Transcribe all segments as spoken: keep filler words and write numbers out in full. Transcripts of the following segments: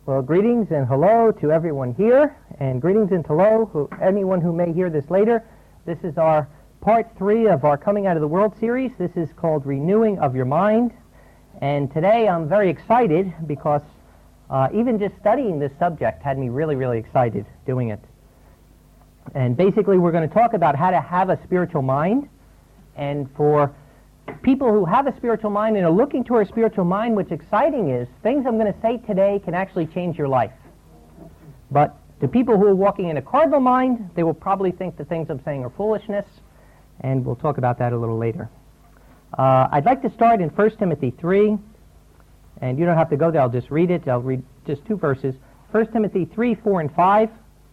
Well, greetings and hello to everyone here, and greetings and hello to anyone who may hear this later. This is our part three of our Coming Out of the World series. This is called Renewing of Your Mind, and today I'm very excited because uh, even just studying this subject had me really, really excited doing it. And basically we're going to talk about how to have a spiritual mind, and for people who have a spiritual mind and are looking to a spiritual mind, what's exciting is things I'm going to say today can actually change your life. But to people who are walking in a cardinal mind, they will probably think the things I'm saying are foolishness, and we'll talk about that a little later. Uh, I'd like to start in First Timothy three, and you don't have to go there, I'll just read it. I'll read just two verses. First Timothy three, four, and five.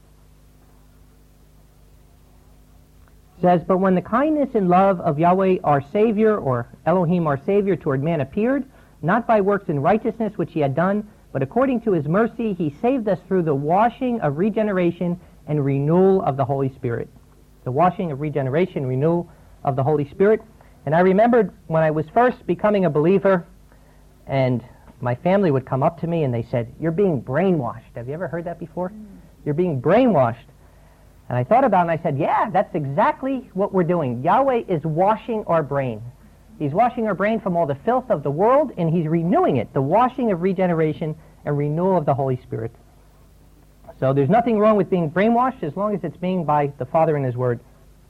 Says, but when the kindness and love of Yahweh our Savior, or Elohim our Savior, toward man appeared, not by works in righteousness which he had done, but according to his mercy he saved us through the washing of regeneration and renewal of the Holy Spirit. The washing of regeneration, renewal of the Holy Spirit. And I remembered when I was first becoming a believer, and my family would come up to me and they said, you're being brainwashed. Have you ever heard that before? Mm. You're being brainwashed. And I thought about it and I said, yeah, that's exactly what we're doing. Yahweh is washing our brain. He's washing our brain from all the filth of the world, and he's renewing it, the washing of regeneration and renewal of the Holy Spirit. So there's nothing wrong with being brainwashed as long as it's being by the Father and his Word.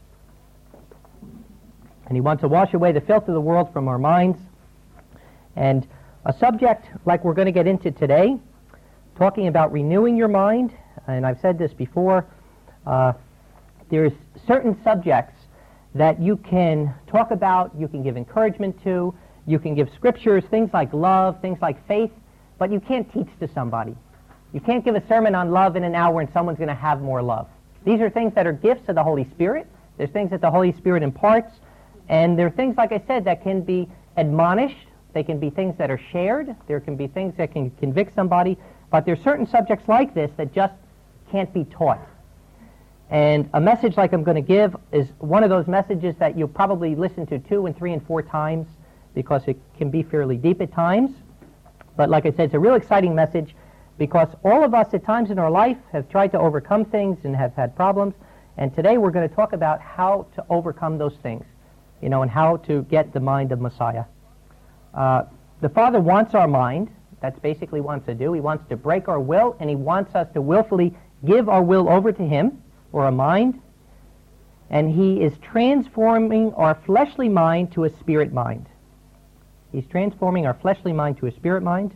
And he wants to wash away the filth of the world from our minds. And a subject like we're going to get into today, talking about renewing your mind, and I've said this before, Uh, there's certain subjects that you can talk about, you can give encouragement to, you can give scriptures, things like love, things like faith, but you can't teach to somebody. You can't give a sermon on love in an hour and someone's going to have more love. These are things that are gifts of the Holy Spirit. There's things that the Holy Spirit imparts, and there are things, like I said, that can be admonished. They can be things that are shared. There can be things that can convict somebody, but there's certain subjects like this that just can't be taught. And a message like I'm going to give is one of those messages that you'll probably listen to two and three and four times because it can be fairly deep at times. But like I said, it's a real exciting message because all of us at times in our life have tried to overcome things and have had problems. And today we're going to talk about how to overcome those things, you know, and how to get the mind of Messiah. Uh, the Father wants our mind. That's basically what he wants to do. He wants to break our will, and he wants us to willfully give our will over to him, or a mind, and he is transforming our fleshly mind to a spirit mind. He's transforming our fleshly mind to a spirit mind.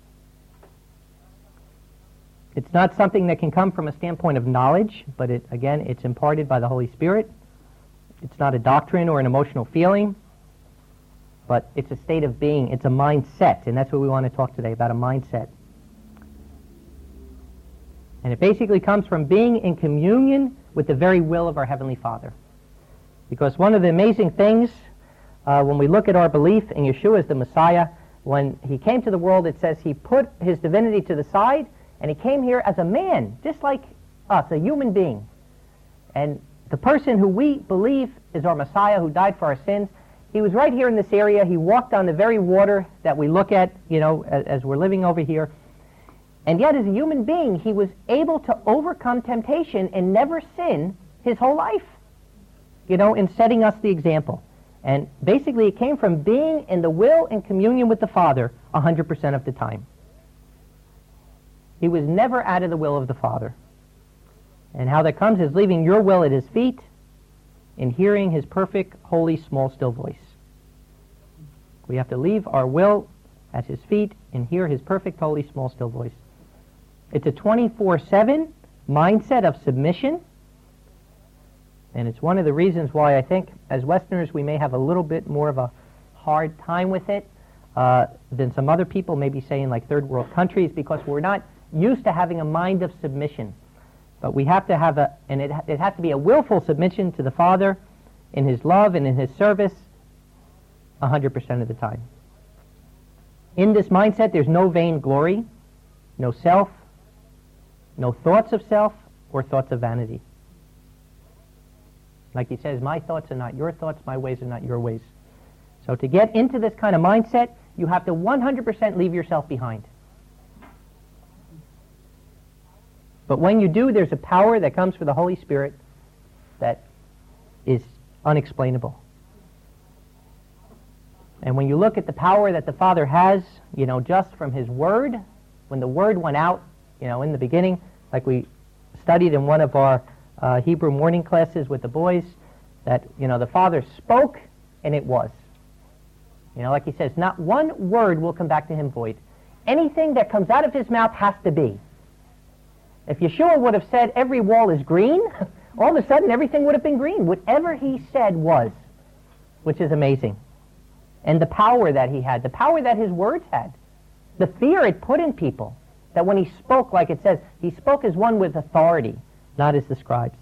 It's not something that can come from a standpoint of knowledge, but it, again, it's imparted by the Holy Spirit. It's not a doctrine or an emotional feeling, but it's a state of being. It's a mindset, and that's what we want to talk today about, a mindset. And it basically comes from being in communion with the very will of our Heavenly Father. Because one of the amazing things, uh, when we look at our belief in Yeshua as the Messiah, when he came to the world, it says he put his divinity to the side, and he came here as a man, just like us, a human being. And the person who we believe is our Messiah, who died for our sins, he was right here in this area. He walked on the very water that we look at, you know, as, as we're living over here. And yet, as a human being, he was able to overcome temptation and never sin his whole life, you know, in setting us the example. And basically, it came from being in the will and communion with the Father one hundred percent of the time. He was never out of the will of the Father. And how that comes is leaving your will at his feet and hearing his perfect, holy, small, still voice. We have to leave our will at his feet and hear his perfect, holy, small, still voice. It's a twenty-four seven mindset of submission, and it's one of the reasons why I think as Westerners we may have a little bit more of a hard time with it uh, than some other people, maybe say in like third world countries, because we're not used to having a mind of submission. But we have to have a, and it, it has to be a willful submission to the Father in his love and in his service one hundred percent of the time. In this mindset there's no vain glory, no self, no thoughts of self or thoughts of vanity. Like he says, my thoughts are not your thoughts, my ways are not your ways. So to get into this kind of mindset, you have to one hundred percent leave yourself behind. But when you do, there's a power that comes from the Holy Spirit that is unexplainable. And when you look at the power that the Father has, you know, just from His Word, when the Word went out, you know, in the beginning, like we studied in one of our uh, Hebrew morning classes with the boys, that, you know, the Father spoke and it was. You know, like He says, not one word will come back to Him void. Anything that comes out of His mouth has to be. If Yeshua would have said every wall is green, all of a sudden everything would have been green. Whatever He said was, which is amazing. And the power that He had, the power that His words had, the fear it put in people, that when He spoke, like it says, He spoke as one with authority, not as the scribes.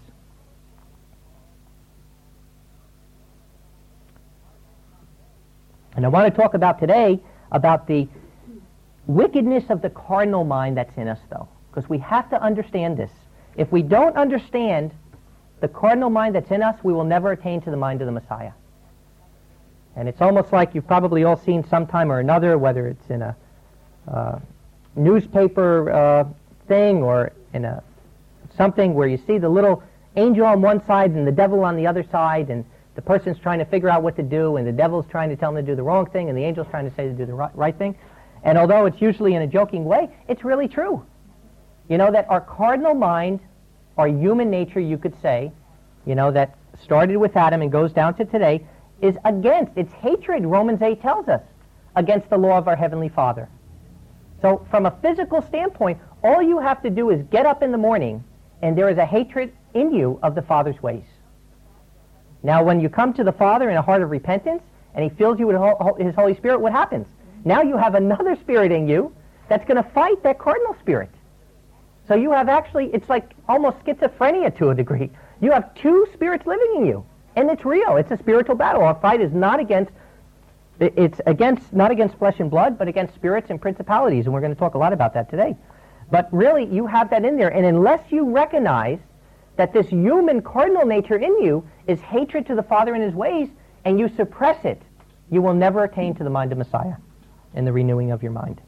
And I want to talk about today about the wickedness of the carnal mind that's in us, though, because we have to understand this. If we don't understand the carnal mind that's in us, we will never attain to the mind of the Messiah. And it's almost like you've probably all seen sometime or another, whether it's in a uh, newspaper uh, thing or in a something where you see the little angel on one side and the devil on the other side, and the person's trying to figure out what to do, and the devil's trying to tell them to do the wrong thing, and the angel's trying to say to do the right, right thing. And although it's usually in a joking way, it's really true. You know, that our cardinal mind, our human nature, you could say, you know, that started with Adam and goes down to today, is against, it's hatred, Romans eight tells us, against the law of our Heavenly Father. So from a physical standpoint, all you have to do is get up in the morning, and there is a hatred in you of the Father's ways. Now, when you come to the Father in a heart of repentance, and He fills you with His Holy Spirit, what happens? Now you have another spirit in you that's going to fight that cardinal spirit. So you have actually, it's like almost schizophrenia to a degree. You have two spirits living in you, and it's real. It's a spiritual battle. Our fight is not against, it's against, not against flesh and blood, but against spirits and principalities, and we're going to talk a lot about that today. But really, you have that in there, and unless you recognize that this human cardinal nature in you is hatred to the Father and His ways, and you suppress it, you will never attain to the mind of Messiah in the renewing of your mind.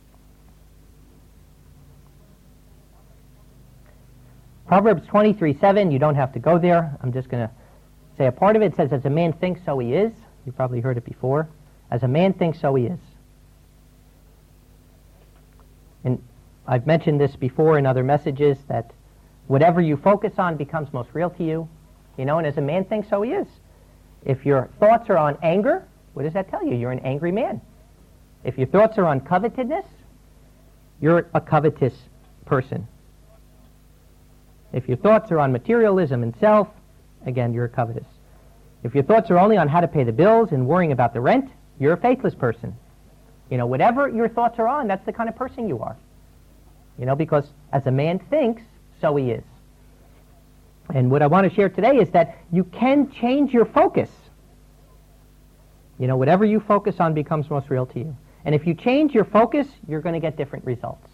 Proverbs twenty-three seven, you don't have to go there. I'm just going to say a part of it. It says, as a man thinks, so he is. You've probably heard it before. As a man thinks, so he is. And I've mentioned this before in other messages, that whatever you focus on becomes most real to you. You know, and as a man thinks, so he is. If your thoughts are on anger, what does that tell you? You're an angry man. If your thoughts are on covetousness, you're a covetous person. If your thoughts are on materialism and self, again, you're covetous. If your thoughts are only on how to pay the bills and worrying about the rent, you're a faithless person. You know, whatever your thoughts are on, that's the kind of person you are. You know, because as a man thinks, so he is. And what I want to share today is that you can change your focus. You know, whatever you focus on becomes most real to you. And if you change your focus, you're going to get different results.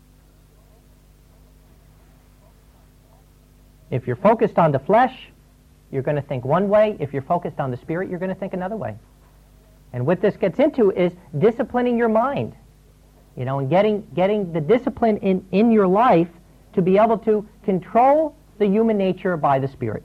If you're focused on the flesh, you're going to think one way. If you're focused on the Spirit, you're going to think another way. And what this gets into is disciplining your mind. You know, and getting getting the discipline in, in your life to be able to control the human nature by the Spirit.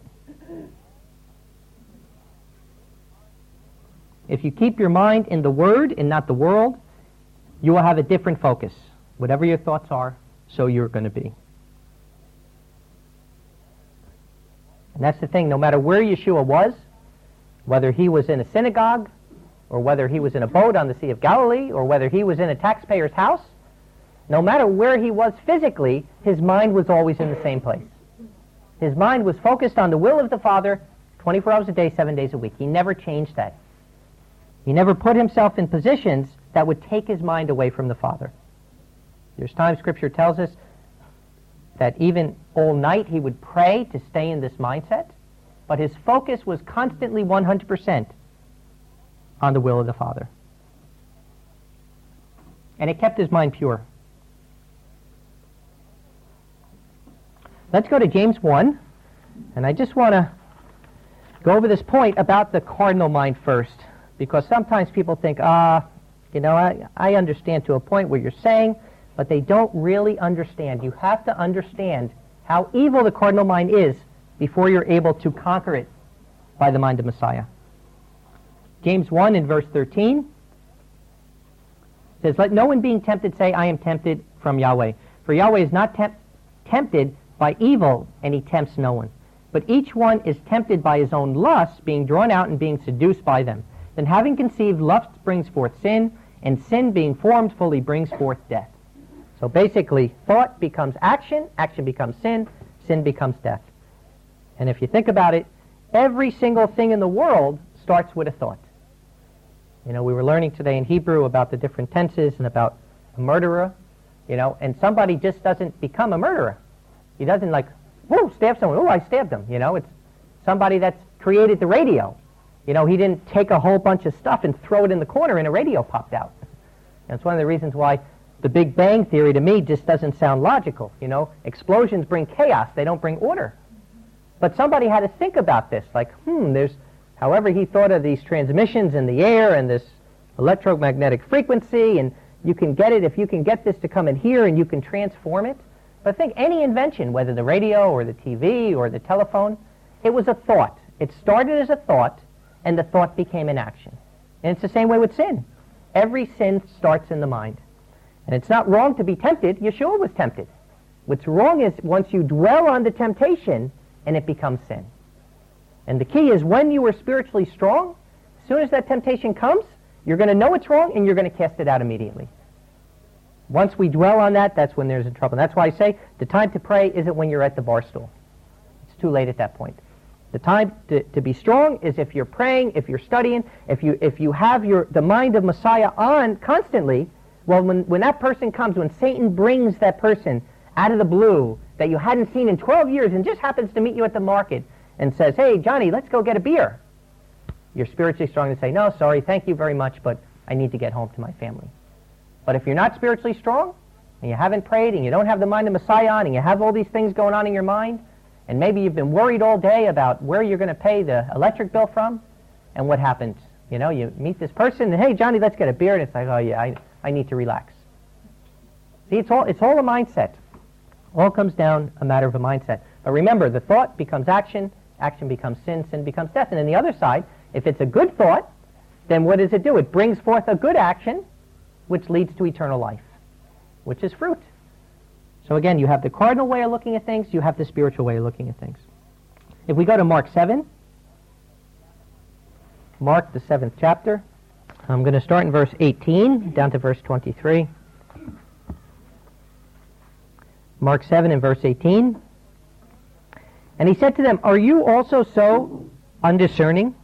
If you keep your mind in the Word and not the world, you will have a different focus. Whatever your thoughts are, so you're going to be. And that's the thing, no matter where Yeshua was, whether he was in a synagogue, or whether he was in a boat on the Sea of Galilee, or whether he was in a taxpayer's house, no matter where he was physically, his mind was always in the same place. His mind was focused on the will of the Father twenty-four hours a day, seven days a week. He never changed that. He never put himself in positions that would take his mind away from the Father. There's times Scripture tells us that even all night he would pray to stay in this mindset, but his focus was constantly one hundred percent on the will of the Father. And it kept his mind pure. Let's go to James one, and I just want to go over this point about the cardinal mind first, because sometimes people think, ah, you know, I, I understand to a point where you're saying but they don't really understand. You have to understand how evil the cardinal mind is before you're able to conquer it by the mind of Messiah. James one in verse thirteen says, "Let no one being tempted say, I am tempted from Yahweh. For Yahweh is not temp- tempted by evil, and he tempts no one. But each one is tempted by his own lusts, being drawn out and being seduced by them. Then having conceived, lust brings forth sin, and sin being formed fully brings forth death." So basically, thought becomes action, action becomes sin, sin becomes death. And if you think about it, every single thing in the world starts with a thought. You know, we were learning today in Hebrew about the different tenses and about a murderer, you know, and somebody just doesn't become a murderer. He doesn't like, whoa, stab someone, oh, I stabbed him, you know. It's somebody that's created the radio. You know, he didn't take a whole bunch of stuff and throw it in the corner and a radio popped out. And it's one of the reasons why the Big Bang Theory to me just doesn't sound logical, you know. Explosions bring chaos, they don't bring order. But somebody had to think about this, like, hmm, there's, however he thought of these transmissions in the air and this electromagnetic frequency, and you can get it if you can get this to come in here and you can transform it. But I think any invention, whether the radio or the T V or the telephone, it was a thought. It started as a thought, and the thought became an action. And it's the same way with sin. Every sin starts in the mind. And it's not wrong to be tempted. Yeshua was tempted. What's wrong is once you dwell on the temptation, and it becomes sin. And the key is when you are spiritually strong, as soon as that temptation comes, you're going to know it's wrong, and you're going to cast it out immediately. Once we dwell on that, that's when there's a trouble. And that's why I say the time to pray isn't when you're at the bar stool. It's too late at that point. The time to, to be strong is if you're praying, if you're studying, if you if you have your the mind of Messiah on constantly. Well, when, when that person comes, when Satan brings that person out of the blue that you hadn't seen in twelve years and just happens to meet you at the market and says, hey, Johnny, let's go get a beer. You're spiritually strong to say, no, sorry, thank you very much, but I need to get home to my family. But if you're not spiritually strong, and you haven't prayed, and you don't have the mind of Messiah on, and you have all these things going on in your mind, and maybe you've been worried all day about where you're going to pay the electric bill from, and what happens? You know, you meet this person, and hey, Johnny, let's get a beer, and it's like, oh yeah, I, I need to relax. See, it's all, it's all a mindset. All comes down a matter of a mindset. But remember, the thought becomes action, action becomes sin, sin becomes death. And on the other side, if it's a good thought, then what does it do? It brings forth a good action, which leads to eternal life, which is fruit. So again, you have the cardinal way of looking at things, you have the spiritual way of looking at things. If we go to Mark seven, Mark, the seventh chapter, I'm going to start in verse eighteen, down to verse twenty-three. Mark seven and verse eighteen. And he said to them, are you also so undiscerning?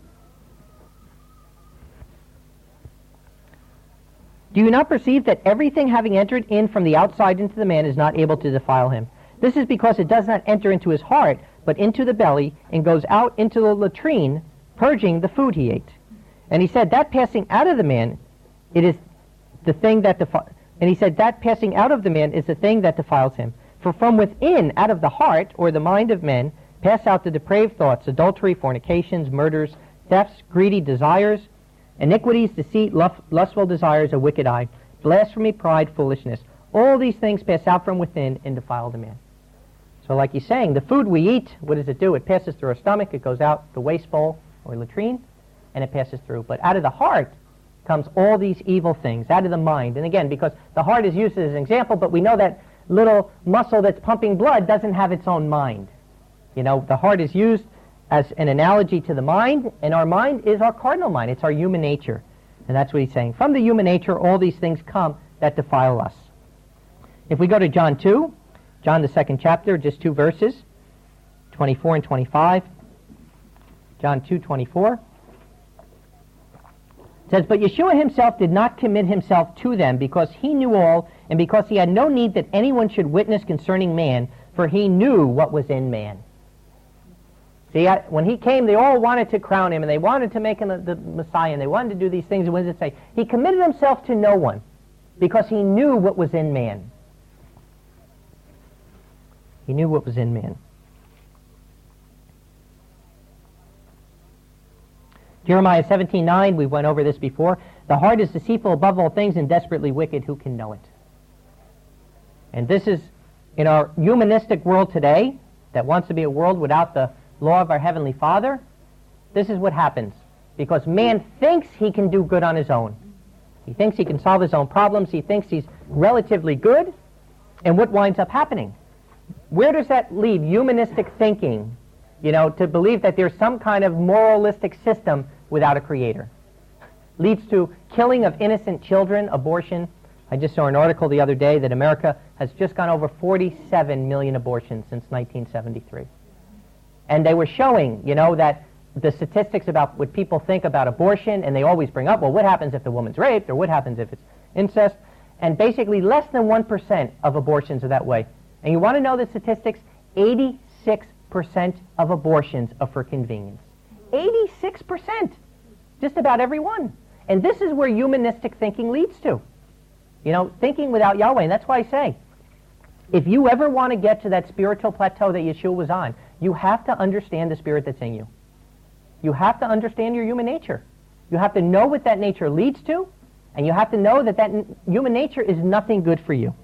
Do you not perceive that everything having entered in from the outside into the man is not able to defile him? This is because it does not enter into his heart, but into the belly, and goes out into the latrine, purging the food he ate. And he said, that passing out of the man, it is the thing that defiles. And he said, that passing out of the man is the thing that defiles him. For from within, out of the heart, or the mind of men, pass out the depraved thoughts, adultery, fornications, murders, thefts, greedy desires, iniquities, deceit, lust, lustful desires, a wicked eye, blasphemy, pride, foolishness. All these things pass out from within and defile the man. So like he's saying, the food we eat, what does it do? It passes through our stomach, it goes out the waste bowl or latrine, and it passes through. But out of the heart comes all these evil things, out of the mind. And again, because the heart is used as an example, but we know that little muscle that's pumping blood doesn't have its own mind. You know, the heart is used as an analogy to the mind, and our mind is our cardinal mind. It's our human nature. And that's what he's saying. From the human nature, all these things come that defile us. If we go to John two, John the second chapter, just two verses, twenty-four and twenty-five. John two twenty-four. It says, but Yeshua himself did not commit himself to them, because he knew all, and because he had no need that anyone should witness concerning man, for he knew what was in man. See, I, when he came, they all wanted to crown him, and they wanted to make him the, the Messiah, and they wanted to do these things. And what does it say? He committed himself to no one, because he knew what was in man. He knew what was in man. Jeremiah seventeen nine, we went over this before. The heart is deceitful above all things and desperately wicked. Who can know it? And this is, in our humanistic world today, that wants to be a world without the law of our Heavenly Father, this is what happens. Because man thinks he can do good on his own. He thinks he can solve his own problems. He thinks he's relatively good. And what winds up happening? Where does that lead? Humanistic thinking, you know, to believe that there's some kind of moralistic system without a creator. Leads to killing of innocent children, abortion. I just saw an article the other day that America has just gone over forty-seven million abortions since nineteen seventy-three. And they were showing, you know, that the statistics about what people think about abortion, and they always bring up, well, what happens if the woman's raped, or what happens if it's incest? And basically less than one percent of abortions are that way. And you want to know the statistics? eighty-six percent of abortions are for convenience. eighty-six percent! Just about every one. And this is where humanistic thinking leads to. You know, thinking without Yahweh. And that's why I say, if you ever want to get to that spiritual plateau that Yeshua was on, you have to understand the spirit that's in you. You have to understand your human nature. You have to know what that nature leads to, and you have to know that that n- human nature is nothing good for you.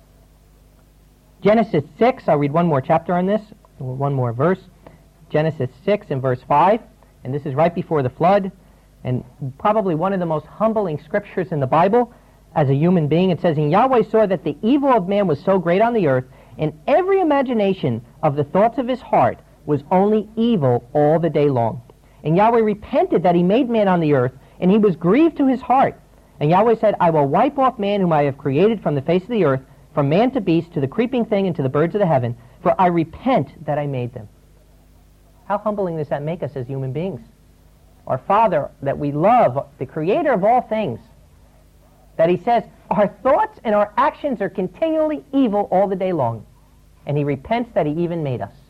Genesis six, I'll read one more chapter on this, one more verse. Genesis six and verse five, and this is right before the flood, and probably one of the most humbling scriptures in the Bible as a human being. It says, and Yahweh saw that the evil of man was so great on the earth, and every imagination of the thoughts of his heart was only evil all the day long. And Yahweh repented that he made man on the earth, and he was grieved to his heart. And Yahweh said, I will wipe off man whom I have created from the face of the earth, from man to beast, to the creeping thing, and to the birds of the heaven, for I repent that I made them. How humbling does that make us as human beings? Our Father that we love, the creator of all things, that he says, our thoughts and our actions are continually evil all the day long. And he repents that he even made us.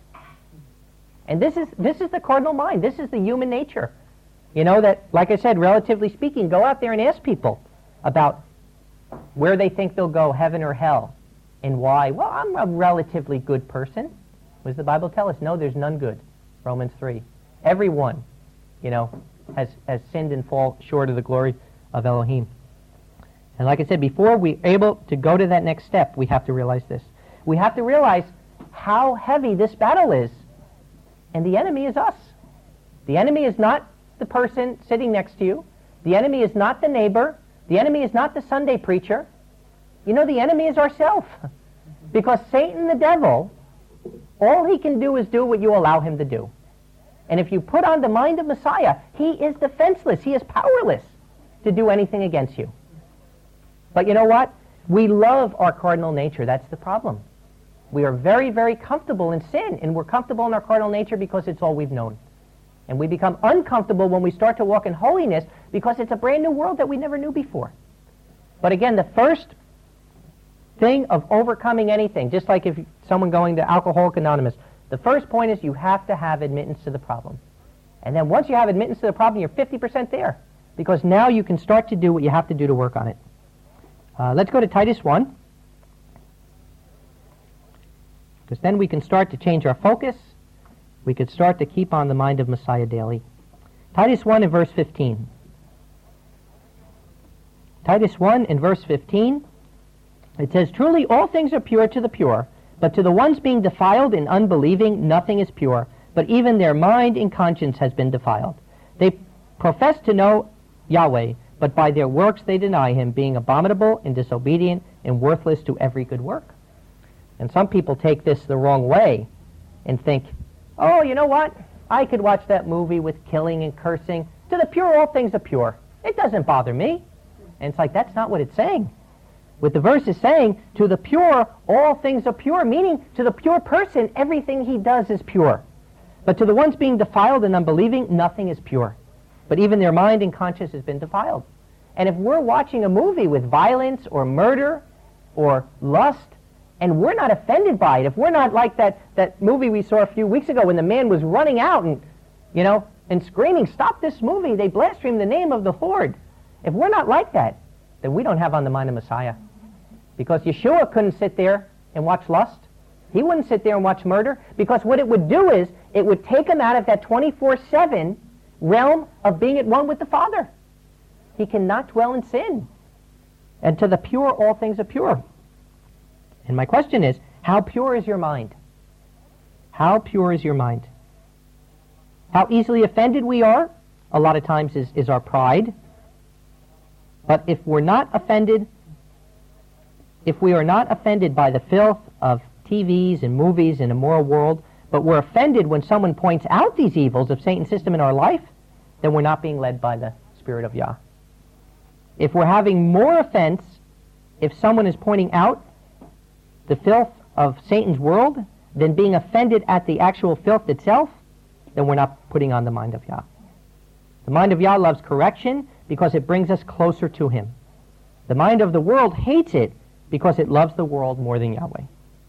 And this is this is the cardinal mind. This is the human nature. You know, that, like I said, relatively speaking, go out there and ask people about where they think they'll go, heaven or hell, and why. Well, I'm a relatively good person. What does the Bible tell us? No, there's none good. Romans three. Everyone, you know, has, has sinned and fall short of the glory of Elohim. And like I said, before we're able to go to that next step, we have to realize this. We have to realize how heavy this battle is. And the enemy is us. The enemy is not the person sitting next to you. The enemy is not the neighbor. The enemy is not the Sunday preacher. You know, the enemy is ourselves. Because Satan, the devil, all he can do is do what you allow him to do. And if you put on the mind of Messiah, he is defenseless. He is powerless to do anything against you. But you know what? We love our cardinal nature. That's the problem. We are very, very comfortable in sin, and we're comfortable in our cardinal nature because it's all we've known. And we become uncomfortable when we start to walk in holiness because it's a brand new world that we never knew before. But again, the first thing of overcoming anything, just like if someone going to Alcoholics Anonymous, the first point is you have to have admittance to the problem. And then once you have admittance to the problem, you're fifty percent there, because now you can start to do what you have to do to work on it. Uh, let's go to Titus one. Because then we can start to change our focus. We could start to keep on the mind of Messiah daily. Titus one and verse fifteen. Titus one and verse fifteen. It says, truly all things are pure to the pure, but to the ones being defiled in unbelieving, nothing is pure, but even their mind and conscience has been defiled. They profess to know Yahweh, but by their works they deny him, being abominable and disobedient and worthless to every good work. And some people take this the wrong way and think, oh, you know what? I could watch that movie with killing and cursing. To the pure, all things are pure. It doesn't bother me. And it's like, that's not what it's saying. What the verse is saying, to the pure, all things are pure, meaning to the pure person, everything he does is pure. But to the ones being defiled and unbelieving, nothing is pure. But even their mind and conscience has been defiled. And if we're watching a movie with violence or murder or lust, and we're not offended by it, if we're not like that, that movie we saw a few weeks ago when the man was running out and, you know, and screaming, stop this movie, they blaspheme the name of the Lord. If we're not like that, then we don't have on the mind of Messiah. Because Yeshua couldn't sit there and watch lust. He wouldn't sit there and watch murder. Because what it would do is, it would take him out of that twenty-four seven realm of being at one with the Father. He cannot dwell in sin. And to the pure, all things are pure. And my question is, how pure is your mind? How pure is your mind? How easily offended we are, a lot of times, is, is our pride. But if we're not offended, if we are not offended by the filth of T Vs and movies and a moral world, but we're offended when someone points out these evils of Satan's system in our life, then we're not being led by the Spirit of Yah. If we're having more offense, if someone is pointing out the filth of Satan's world, than being offended at the actual filth itself, then we're not putting on the mind of Yah. The mind of Yah loves correction because it brings us closer to Him. The mind of the world hates it because it loves the world more than Yahweh.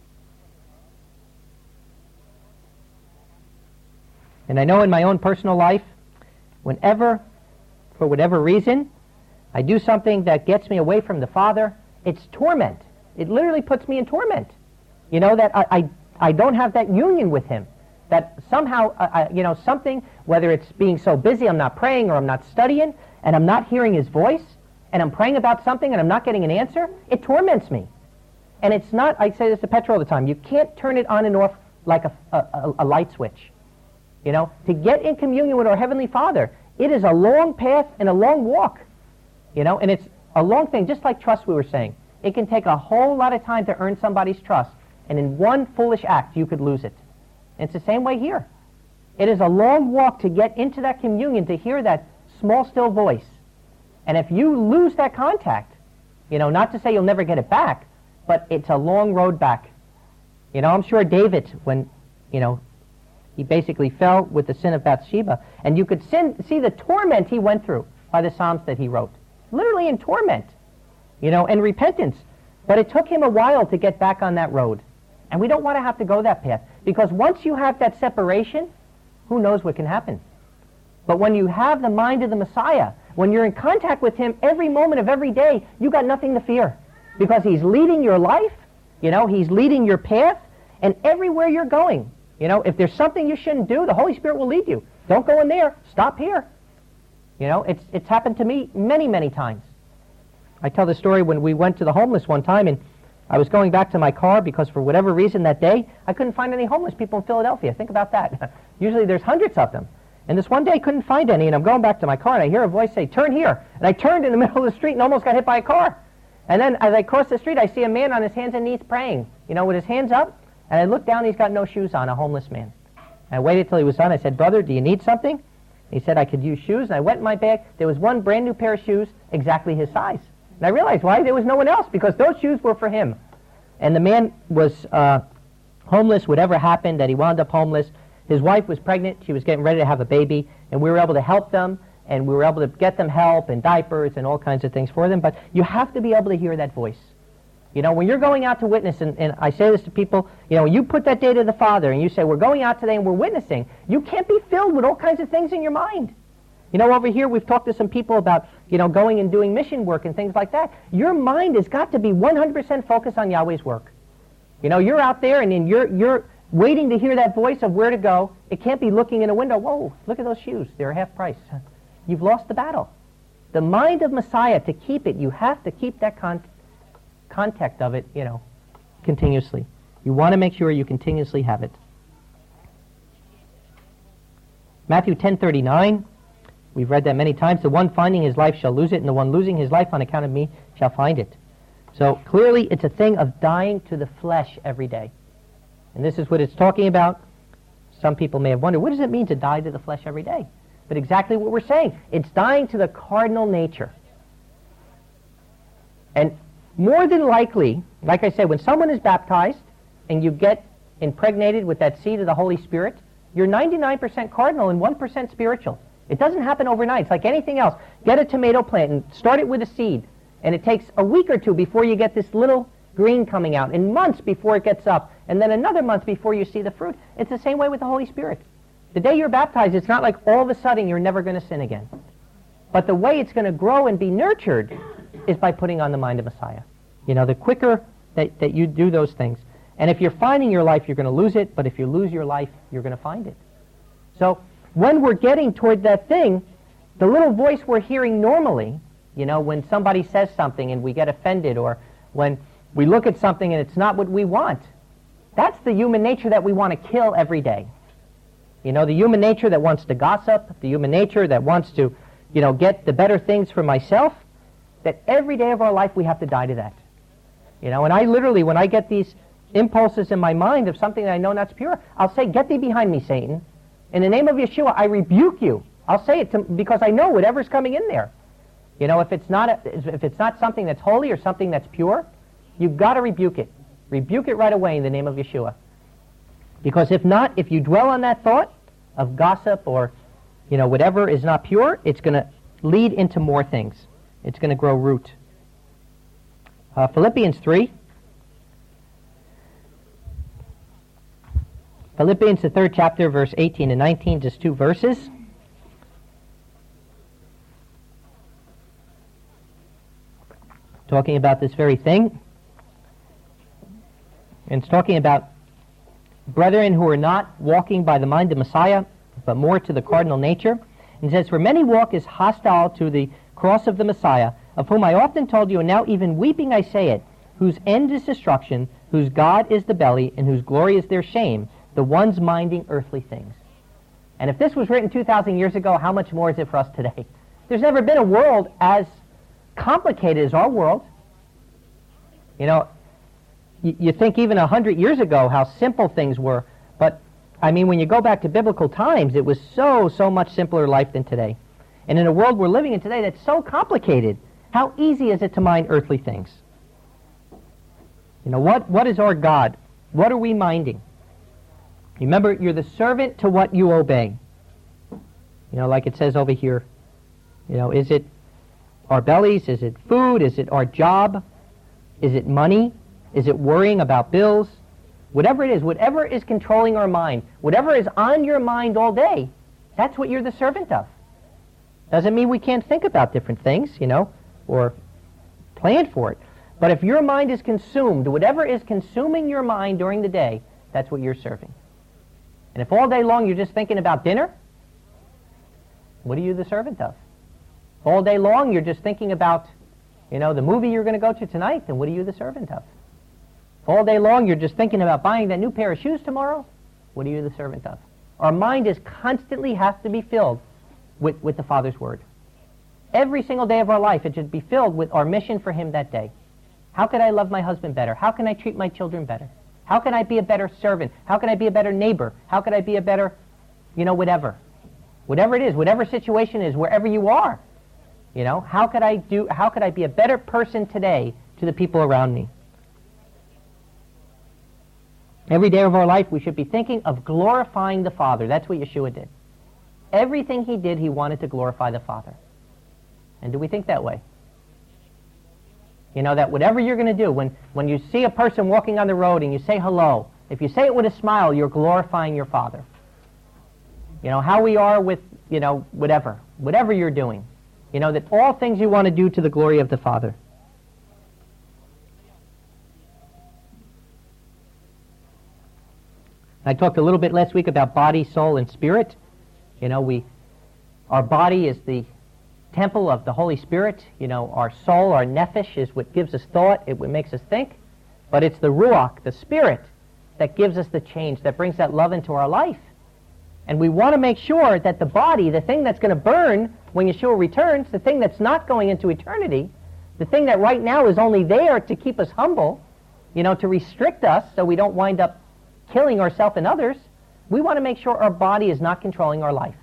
And I know in my own personal life, whenever, for whatever reason, I do something that gets me away from the Father, it's torment. It literally puts me in torment. You know, that I, I, I don't have that union with Him. That somehow, uh, I, you know, something, whether it's being so busy I'm not praying or I'm not studying, and I'm not hearing His voice, and I'm praying about something and I'm not getting an answer, it torments me. And it's not, I say this to Petra all the time, you can't turn it on and off like a, a, a light switch. You know, to get in communion with our Heavenly Father, it is a long path and a long walk. You know, and it's a long thing, just like trust we were saying. It can take a whole lot of time to earn somebody's trust, and in one foolish act you could lose it. And it's the same way here. It is a long walk to get into that communion, to hear that small, still voice. And if you lose that contact, you know, not to say you'll never get it back, but it's a long road back. You know, I'm sure David, when, you know, he basically fell with the sin of Bathsheba, and you could sin, see the torment he went through by the Psalms that he wrote. Literally in torment, you know, and repentance. But it took him a while to get back on that road. And we don't want to have to go that path, because once you have that separation, who knows what can happen. But when you have the mind of the Messiah, when you're in contact with Him every moment of every day, you got nothing to fear. Because He's leading your life, you know, He's leading your path, and everywhere you're going. You know, if there's something you shouldn't do, the Holy Spirit will lead you. Don't go in there, stop here. You know, it's, it's happened to me many, many times. I tell the story when we went to the homeless one time, and I was going back to my car because for whatever reason that day, I couldn't find any homeless people in Philadelphia. Think about that. Usually there's hundreds of them. And this one day I couldn't find any, and I'm going back to my car, and I hear a voice say, "Turn here." And I turned in the middle of the street and almost got hit by a car. And then as I crossed the street, I see a man on his hands and knees praying, you know, with his hands up. And I looked down, he's got no shoes on, a homeless man. And I waited till he was done. I said, "Brother, do you need something?" He said I could use shoes, and I went in my bag. There was one brand new pair of shoes, exactly his size. And I realized why there was no one else, because those shoes were for him. And the man was uh, homeless, whatever happened, that he wound up homeless. His wife was pregnant, she was getting ready to have a baby, and we were able to help them, and we were able to get them help and diapers and all kinds of things for them. But you have to be able to hear that voice. You know, when you're going out to witness, and, and I say this to people, you know, you put that day to the Father, and you say, we're going out today and we're witnessing, you can't be filled with all kinds of things in your mind. You know, over here we've talked to some people about, you know, going and doing mission work and things like that. Your mind has got to be one hundred percent focused on Yahweh's work. You know, you're out there and then you're, you're waiting to hear that voice of where to go. It can't be looking in a window, whoa, look at those shoes, they're half price. You've lost the battle. The mind of Messiah, to keep it, you have to keep that con contact of it, you know, continuously. You want to make sure you continuously have it. Matthew ten thirty-nine, we've read that many times. The one finding his life shall lose it, and the one losing his life on account of me shall find it. So clearly it's a thing of dying to the flesh every day. And this is what it's talking about. Some people may have wondered, what does it mean to die to the flesh every day? But exactly what we're saying. It's dying to the cardinal nature. And more than likely, like I said, when someone is baptized and you get impregnated with that seed of the Holy Spirit, you're ninety-nine percent cardinal and one percent spiritual. It doesn't happen overnight. It's like anything else. Get a tomato plant and start it with a seed. And it takes a week or two before you get this little green coming out, and months before it gets up, and then another month before you see the fruit. It's the same way with the Holy Spirit. The day you're baptized, it's not like all of a sudden you're never going to sin again. But the way it's going to grow and be nurtured is by putting on the mind of Messiah. You know, the quicker that, that you do those things. And if you're finding your life, you're going to lose it, but if you lose your life, you're going to find it. So when we're getting toward that thing, the little voice we're hearing normally, you know, when somebody says something and we get offended, or when, we look at something and it's not what we want. That's the human nature that we want to kill every day. You know, the human nature that wants to gossip, the human nature that wants to, you know, get the better things for myself, that every day of our life we have to die to that. You know, and I literally, when I get these impulses in my mind of something that I know not pure, I'll say, get thee behind me, Satan. In the name of Yeshua, I rebuke you. I'll say it to, because I know whatever's coming in there. You know, if it's not a, if it's not something that's holy or something that's pure, you've got to rebuke it. Rebuke it right away in the name of Yeshua. Because if not, if you dwell on that thought of gossip or, you know, whatever is not pure, it's going to lead into more things. It's going to grow root. Uh, Philippians three. Philippians, the third chapter, verse eighteen and nineteen, just two verses. Talking about this very thing. And it's talking about brethren who are not walking by the mind of Messiah, but more to the cardinal nature. And it says, for many walk as hostile to the cross of the Messiah, of whom I often told you, and now even weeping I say it, whose end is destruction, whose God is the belly, and whose glory is their shame, the ones minding earthly things. And if this was written two thousand years ago, how much more is it for us today? There's never been a world as complicated as our world. You know, y- you think even a hundred years ago how simple things were, but I mean, when you go back to biblical times, it was so, so much simpler life than today. And in a world we're living in today that's so complicated, how easy is it to mind earthly things? You know, what, what is our God? What are we minding? Remember, you're the servant to what you obey. You know, like it says over here. You know, is it our bellies? Is it food? Is it our job? Is it money? Is it worrying about bills? Whatever it is, whatever is controlling our mind, whatever is on your mind all day, that's what you're the servant of. Doesn't mean we can't think about different things, you know, or plan for it. But if your mind is consumed, whatever is consuming your mind during the day, that's what you're serving. And if all day long you're just thinking about dinner, what are you the servant of? If all day long you're just thinking about, you know, the movie you're going to go to tonight, then what are you the servant of? If all day long you're just thinking about buying that new pair of shoes tomorrow, what are you the servant of? Our mind is constantly has to be filled with, with the Father's Word. Every single day of our life, it should be filled with our mission for Him that day. How can I love my husband better? How can I treat my children better? How can I be a better servant? How can I be a better neighbor? How can I be a better, you know, whatever. Whatever it is, whatever situation is, wherever you are. You know, how could I do, how could I be a better person today to the people around me? Every day of our life, we should be thinking of glorifying the Father. That's what Yeshua did. Everything He did, He wanted to glorify the Father. And do we think that way? You know, that whatever you're going to do, when, when you see a person walking on the road and you say hello, if you say it with a smile, you're glorifying your Father. You know, how we are with, you know, whatever, whatever you're doing. You know, that all things you want to do to the glory of the Father. I talked a little bit last week about body, soul, and spirit. You know, we, our body is the temple of the Holy Spirit. You know, our soul, our nephesh, is what gives us thought, it what makes us think. But it's the ruach, the spirit, that gives us the change, that brings that love into our life. And we want to make sure that the body, the thing that's going to burn when Yeshua returns, the thing that's not going into eternity, the thing that right now is only there to keep us humble, you know, to restrict us so we don't wind up killing ourselves and others, we want to make sure our body is not controlling our life.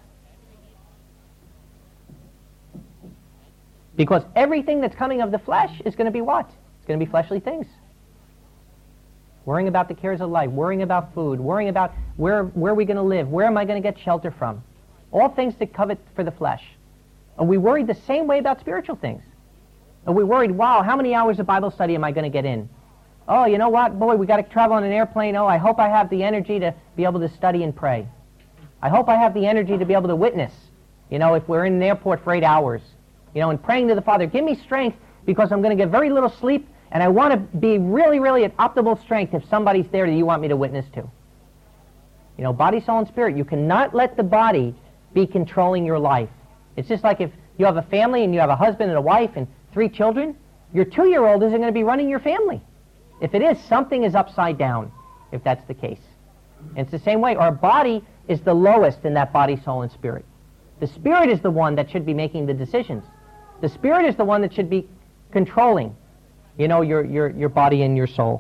Because everything that's coming of the flesh is going to be what? It's going to be fleshly things. Worrying about the cares of life, worrying about food, worrying about where, where are we going to live, where am I going to get shelter from? All things to covet for the flesh. Are we worried the same way about spiritual things? Are we worried, wow, how many hours of Bible study am I going to get in? Oh, you know what, boy, we got to travel on an airplane. Oh, I hope I have the energy to be able to study and pray. I hope I have the energy to be able to witness, you know, if we're in an airport for eight hours. You know, and praying to the Father, give me strength because I'm going to get very little sleep and I want to be really, really at optimal strength if somebody's there that you want me to witness to. You know, body, soul, and spirit. You cannot let the body be controlling your life. It's just like if you have a family and you have a husband and a wife and three children, your two-year-old isn't going to be running your family. If it is, something is upside down, if that's the case. And it's the same way. Our body is the lowest in that body, soul, and spirit. The spirit is the one that should be making the decisions. The spirit is the one that should be controlling, you know, your, your, your body and your soul.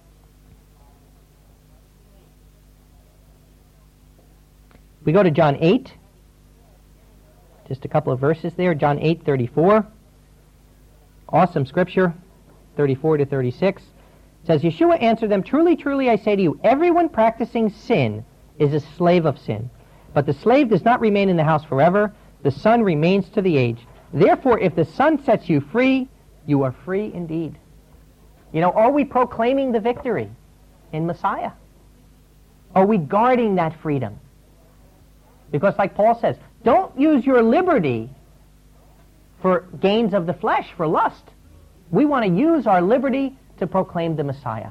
We go to John eight. Just a couple of verses there. John eight thirty-four. Awesome scripture. thirty-four to thirty-six. It says, Yeshua answered them, Truly, truly, I say to you, everyone practicing sin is a slave of sin. But the slave does not remain in the house forever. The son remains to the age. Therefore, if the son sets you free, you are free indeed. You know, are we proclaiming the victory in Messiah? Are we guarding that freedom? Because like Paul says, don't use your liberty for gains of the flesh, for lust. We want to use our liberty to proclaim the Messiah.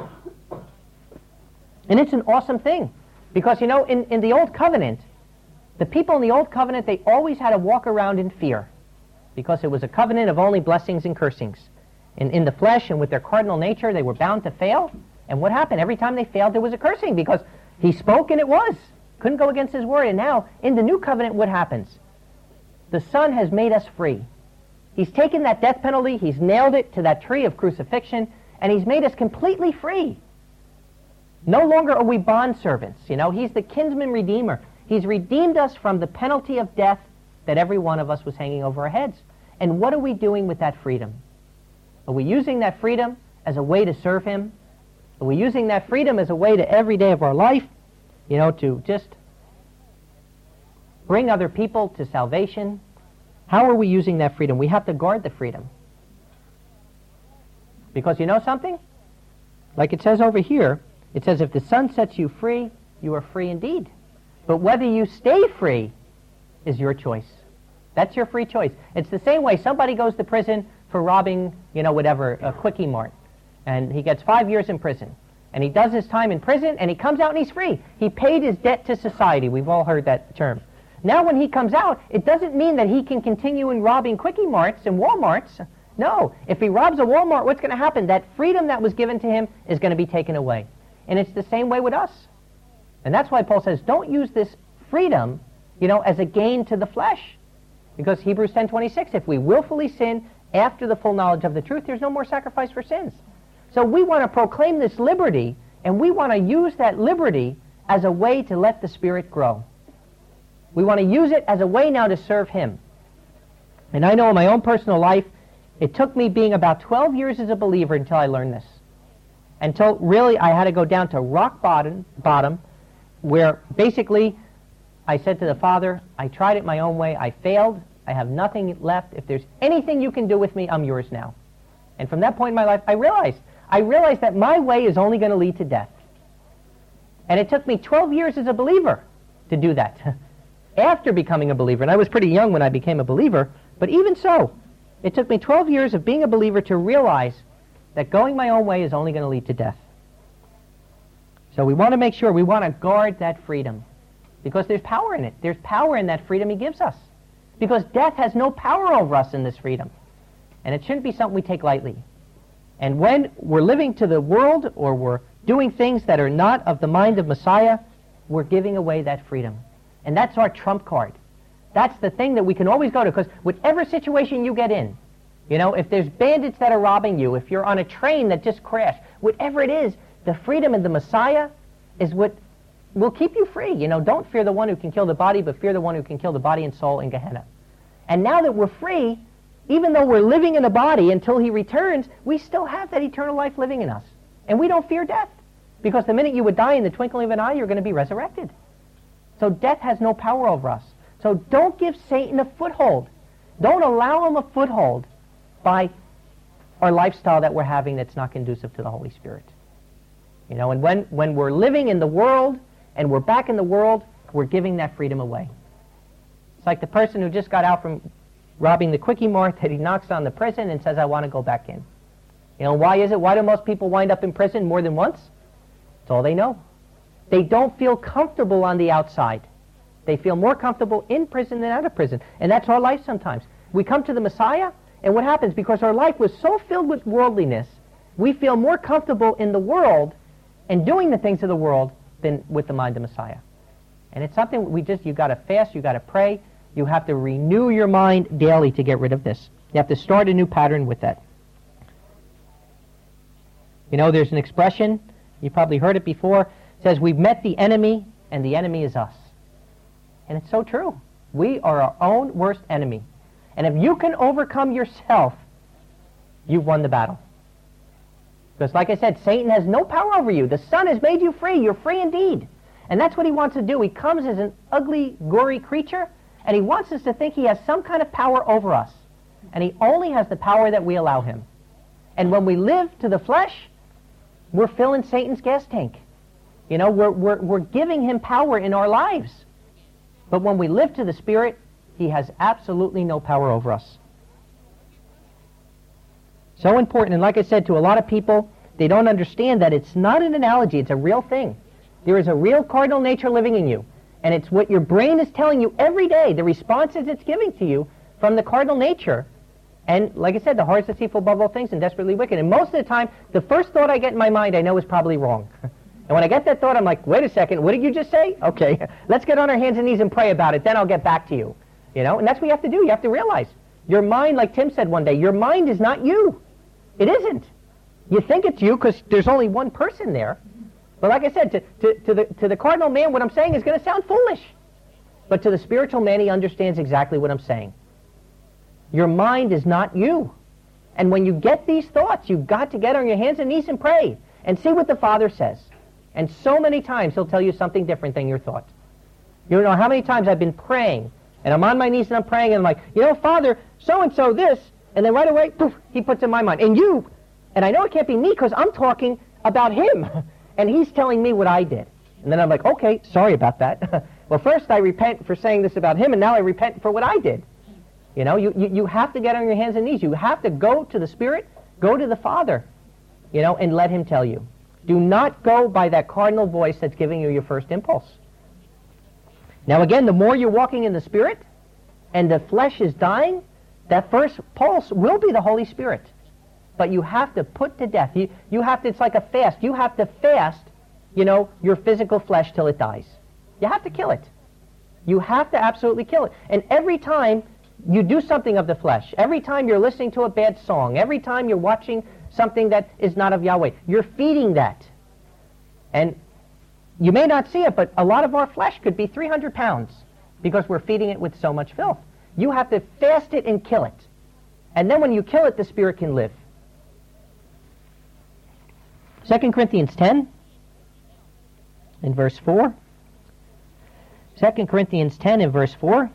And it's an awesome thing. Because, you know, in, in the Old Covenant, the people in the Old Covenant, they always had to walk around in fear. Because it was a covenant of only blessings and cursings. In, in the flesh and with their cardinal nature, they were bound to fail. And what happened? Every time they failed, there was a cursing. Because he spoke and it was. Couldn't go against his word. And now, in the new covenant, what happens? The Son has made us free. He's taken that death penalty, he's nailed it to that tree of crucifixion, and he's made us completely free. No longer are we bondservants. You know, he's the kinsman redeemer. He's redeemed us from the penalty of death that every one of us was hanging over our heads. And what are we doing with that freedom? Are we using that freedom as a way to serve him? Are we using that freedom as a way to every day of our life, you know, to just bring other people to salvation? How are we using that freedom? We have to guard the freedom. Because you know something? Like it says over here, it says, if the Son sets you free, you are free indeed. But whether you stay free is your choice. That's your free choice. It's the same way somebody goes to prison for robbing, you know, whatever, a Quickie Mart. And he gets five years in prison. And he does his time in prison, and he comes out and he's free. He paid his debt to society. We've all heard that term. Now when he comes out, it doesn't mean that he can continue in robbing Quickie Marts and Walmarts. No. If he robs a Walmart, what's going to happen? That freedom that was given to him is going to be taken away. And it's the same way with us. And that's why Paul says, don't use this freedom, you know, as a gain to the flesh. Because Hebrews ten twenty-six, if we willfully sin after the full knowledge of the truth, there's no more sacrifice for sins. So we want to proclaim this liberty, and we want to use that liberty as a way to let the Spirit grow. We want to use it as a way now to serve him. And I know in my own personal life, it took me being about twelve years as a believer until I learned this. Until really I had to go down to rock bottom, bottom, where basically I said to the Father, I tried it my own way, I failed, I have nothing left. If there's anything you can do with me, I'm yours now. And from that point in my life, I realized, I realized that my way is only going to lead to death. And it took me twelve years as a believer to do that. After becoming a believer, and I was pretty young when I became a believer, but even so, it took me twelve years of being a believer to realize that going my own way is only going to lead to death. So we want to make sure, we want to guard that freedom, because there's power in it. There's power in that freedom he gives us, because death has no power over us in this freedom, and it shouldn't be something we take lightly. And when we're living to the world, or we're doing things that are not of the mind of Messiah, we're giving away that freedom. And that's our trump card. That's the thing that we can always go to, because whatever situation you get in, you know, if there's bandits that are robbing you, if you're on a train that just crashed, whatever it is, the freedom in the Messiah is what will keep you free. You know, don't fear the one who can kill the body, but fear the one who can kill the body and soul in Gehenna. And now that we're free, even though we're living in a body until he returns, we still have that eternal life living in us. And we don't fear death, because the minute you would die in the twinkling of an eye, you're going to be resurrected. So death has no power over us. So don't give Satan a foothold. Don't allow him a foothold by our lifestyle that we're having that's not conducive to the Holy Spirit. You know, and when, when we're living in the world and we're back in the world, we're giving that freedom away. It's like the person who just got out from robbing the Quickie Mart, that he knocks on the prison and says, I want to go back in. You know, why is it? Why do most people wind up in prison more than once? That's all they know. They don't feel comfortable on the outside. They feel more comfortable in prison than out of prison. And that's our life sometimes. We come to the Messiah, and what happens? Because our life was so filled with worldliness, We feel more comfortable in the world and doing the things of the world than with the mind of Messiah. And it's something we just, you got to fast, you got to pray, you have to renew your mind daily to get rid of this. You have to start a new pattern with that. You know, there's an expression, you probably heard it before, it says, we've met the enemy, and the enemy is us. And it's so true. We are our own worst enemy. And if you can overcome yourself, you've won the battle. Because like I said, Satan has no power over you. The Son has made you free. You're free indeed. And that's what he wants to do. He comes as an ugly, gory creature, and he wants us to think he has some kind of power over us. And he only has the power that we allow him. And when we live to the flesh, we're filling Satan's gas tank. You know, we're, we're, we're giving him power in our lives. But when we live to the Spirit, he has absolutely no power over us. So important. And like I said, to a lot of people, they don't understand that it's not an analogy. It's a real thing. There is a real cardinal nature living in you. And it's what your brain is telling you every day, the responses it's giving to you from the cardinal nature. And like I said, the heart is deceitful above all things and desperately wicked. And most of the time, the first thought I get in my mind I know is probably wrong. And when I get that thought, I'm like, wait a second, what did you just say? Okay, let's get on our hands and knees and pray about it, then I'll get back to you. You know, and that's what you have to do. You have to realize your mind, like Tim said one day, your mind is not you. It isn't. You think it's you because there's only one person there. But like I said, to, to, to, the, to the cardinal man, what I'm saying is going to sound foolish. But to the spiritual man, he understands exactly what I'm saying. Your mind is not you. And when you get these thoughts, you've got to get on your hands and knees and pray and see what the Father says. And so many times he'll tell you something different than your thought. You don't know how many times I've been praying, and I'm on my knees and I'm praying, and I'm like, you know, Father, so-and-so this, and then right away, poof, he puts in my mind, and you, and I know it can't be me because I'm talking about him, and he's telling me what I did. And then I'm like, okay, sorry about that. Well, first I repent for saying this about him, and now I repent for what I did. You know, you, you, you have to get on your hands and knees. You have to go to the Spirit, go to the Father, you know, and let him tell you. Do not go by that cardinal voice that's giving you your first impulse. Now again, the more you're walking in the Spirit and the flesh is dying, that first pulse will be the Holy Spirit. But you have to put to death. You, you have to, it's like a fast. You have to fast, you know, your physical flesh till it dies. You have to kill it. You have to absolutely kill it. And every time you do something of the flesh, every time you're listening to a bad song, every time you're watching something that is not of Yahweh, you're feeding that. And you may not see it, but a lot of our flesh could be three hundred pounds because we're feeding it with so much filth. You have to fast it and kill it. And then when you kill it, the Spirit can live. Second Corinthians ten, in verse four. Second Corinthians ten, in verse four.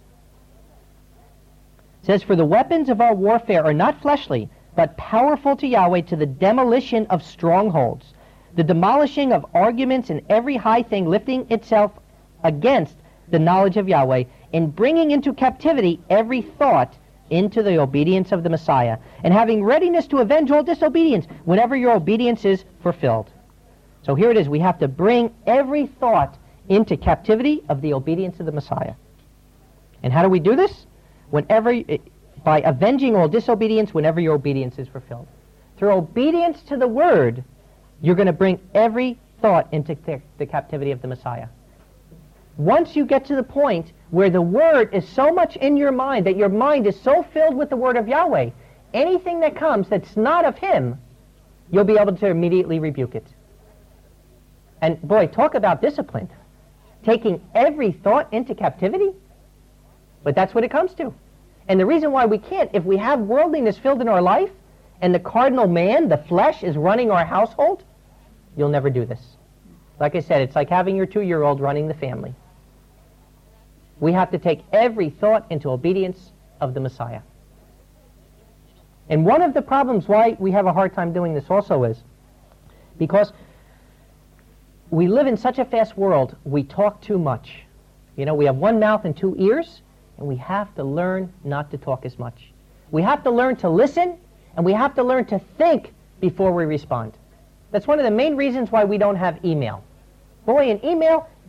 It says, for the weapons of our warfare are not fleshly, but powerful to Yahweh to the demolition of strongholds, the demolishing of arguments and every high thing lifting itself against the knowledge of Yahweh, in bringing into captivity every thought into the obedience of the Messiah, and having readiness to avenge all disobedience whenever your obedience is fulfilled. So here it is. We have to bring every thought into captivity of the obedience of the Messiah. And how do we do this? Whenever, by avenging all disobedience whenever your obedience is fulfilled. Through obedience to the Word, you're going to bring every thought into the, the captivity of the Messiah. Once you get to the point where the Word is so much in your mind, that your mind is so filled with the Word of Yahweh, anything that comes that's not of Him, you'll be able to immediately rebuke it. And boy, talk about discipline. Taking every thought into captivity. But that's what it comes to. And the reason why we can't, if we have worldliness filled in our life, and the cardinal man, the flesh, is running our household, you'll never do this. Like I said, it's like having your two-year-old running the family. We have to take every thought into obedience of the Messiah. And one of the problems why we have a hard time doing this also is because we live in such a fast world, we talk too much. You know, we have one mouth and two ears, and we have to learn not to talk as much. We have to learn to listen, and we have to learn to think before we respond. That's one of the main reasons why we don't have email. Boy, in email,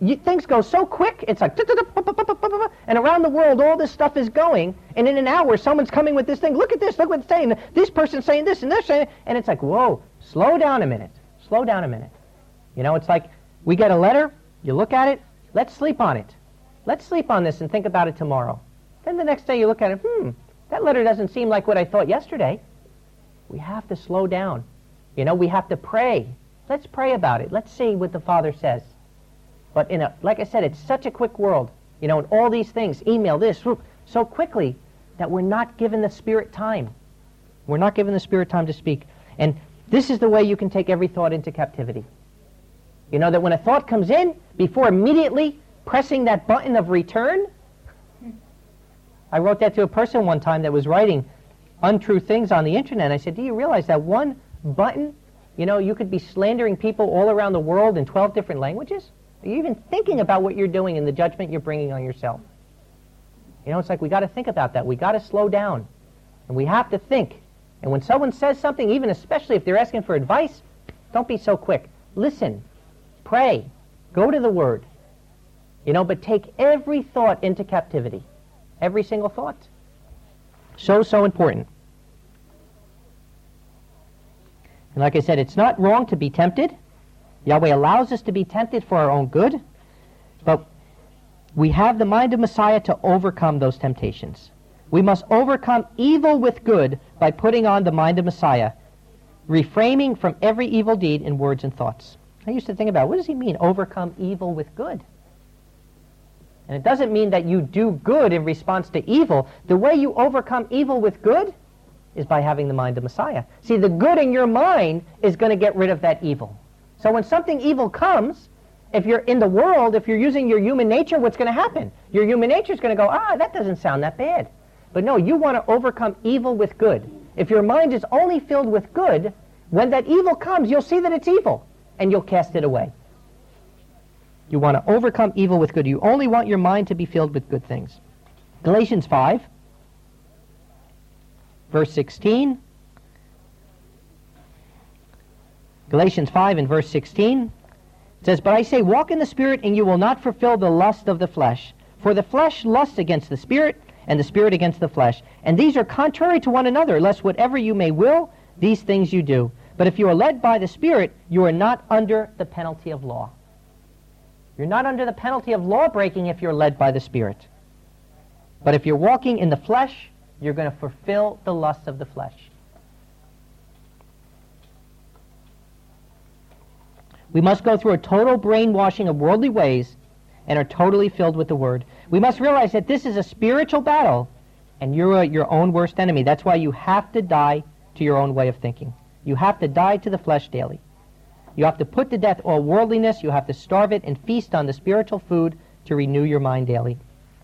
you, things go so quick, it's like, and around the world all this stuff is going, and in an hour someone's coming with this thing, look at this, look what it's saying, this person's saying this, and they're saying, and it's like, whoa, slow down a minute, slow down a minute. You know, it's like, we get a letter, you look at it, let's sleep on it. Let's sleep on this and think about it tomorrow. Then the next day you look at it, hmm, that letter doesn't seem like what I thought yesterday. We have to slow down. You know, we have to pray. Let's pray about it. Let's see what the Father says. But in a, like I said, it's such a quick world. You know, and all these things, email, this, whoop, so quickly that we're not given the Spirit time. We're not given the Spirit time to speak. And this is the way you can take every thought into captivity. You know, that when a thought comes in, before immediately pressing that button of return, I wrote that to a person one time that was writing untrue things on the internet. I said, do you realize that one button, you know, you could be slandering people all around the world in twelve different languages? Are you even thinking about what you're doing and the judgment you're bringing on yourself? You know, it's like we got to think about that. We got to slow down. And we have to think. And when someone says something, even especially if they're asking for advice, don't be so quick. Listen. Pray. Go to the Word. You know, but take every thought into captivity. Every single thought. So, so important. And like I said, it's not wrong to be tempted. Yahweh allows us to be tempted for our own good. But we have the mind of Messiah to overcome those temptations. We must overcome evil with good by putting on the mind of Messiah, refraining from every evil deed in words and thoughts. I used to think about, what does he mean, overcome evil with good? And it doesn't mean that you do good in response to evil. The way you overcome evil with good is by having the mind of Messiah. See, the good in your mind is going to get rid of that evil. So when something evil comes, if you're in the world, if you're using your human nature, what's going to happen? Your human nature is going to go, ah, that doesn't sound that bad. But no, you want to overcome evil with good. If your mind is only filled with good, when that evil comes, you'll see that it's evil, and you'll cast it away. You want to overcome evil with good. You only want your mind to be filled with good things. Galatians five, verse sixteen. Galatians five and verse sixteen. It says, but I say, walk in the Spirit, and you will not fulfill the lust of the flesh. For the flesh lusts against the Spirit, and the Spirit against the flesh. And these are contrary to one another, lest whatever you may will, these things you do. But if you are led by the Spirit, you are not under the penalty of law. You're not under the penalty of law breaking if you're led by the Spirit. But if you're walking in the flesh, you're going to fulfill the lusts of the flesh. We must go through a total brainwashing of worldly ways and are totally filled with the Word. We must realize that this is a spiritual battle, and you're a, your own worst enemy. That's why you have to die to your own way of thinking. You have to die to the flesh daily. You have to put to death all worldliness. You have to starve it and feast on the spiritual food to renew your mind daily.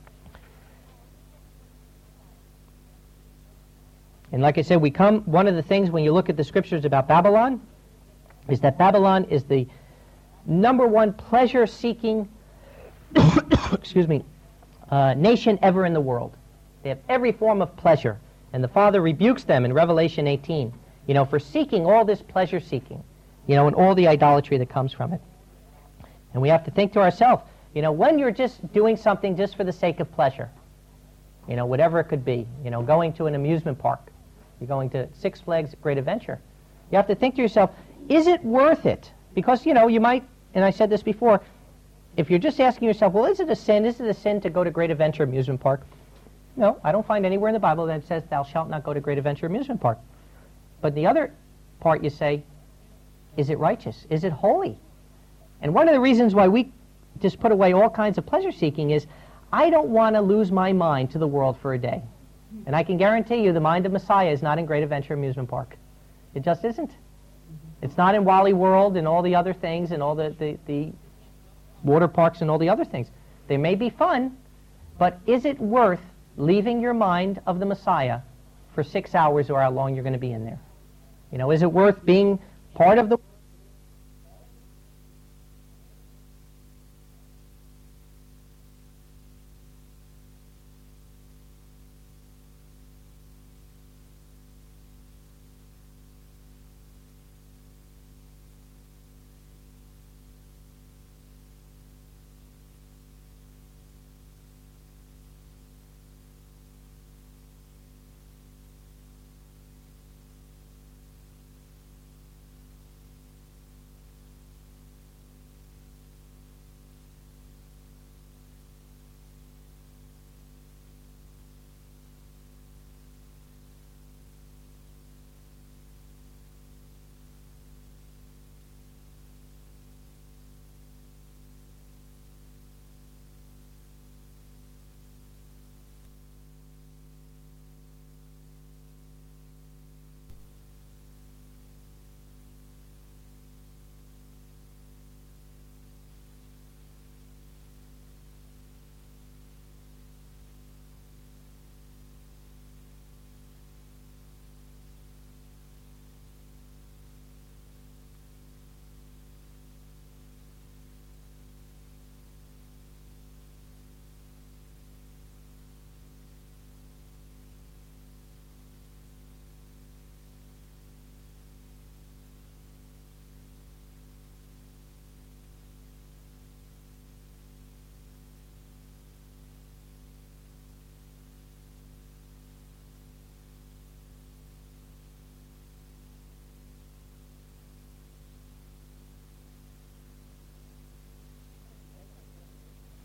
And like I said, we come, one of the things when you look at the scriptures about Babylon is that Babylon is the number one pleasure-seeking excuse me, uh, nation ever in the world. They have every form of pleasure. And the Father rebukes them in Revelation eighteen, you know, for seeking all this pleasure-seeking, you know, and all the idolatry that comes from it. And we have to think to ourselves, you know, when you're just doing something just for the sake of pleasure, you know, whatever it could be, you know, going to an amusement park, you're going to Six Flags Great Adventure, you have to think to yourself, is it worth it? Because, you know, you might, and I said this before, if you're just asking yourself, well, is it a sin? Is it a sin to go to Great Adventure Amusement Park? No, I don't find anywhere in the Bible that it says, thou shalt not go to Great Adventure Amusement Park. But the other part you say, is it righteous? Is it holy? And one of the reasons why we just put away all kinds of pleasure-seeking is, I don't want to lose my mind to the world for a day. And I can guarantee you the mind of Messiah is not in Great Adventure Amusement Park. It just isn't. It's not in Wally World and all the other things and all the, the, the water parks and all the other things. They may be fun, but is it worth leaving your mind of the Messiah for six hours or how long you're going to be in there? You know, is it worth being part of the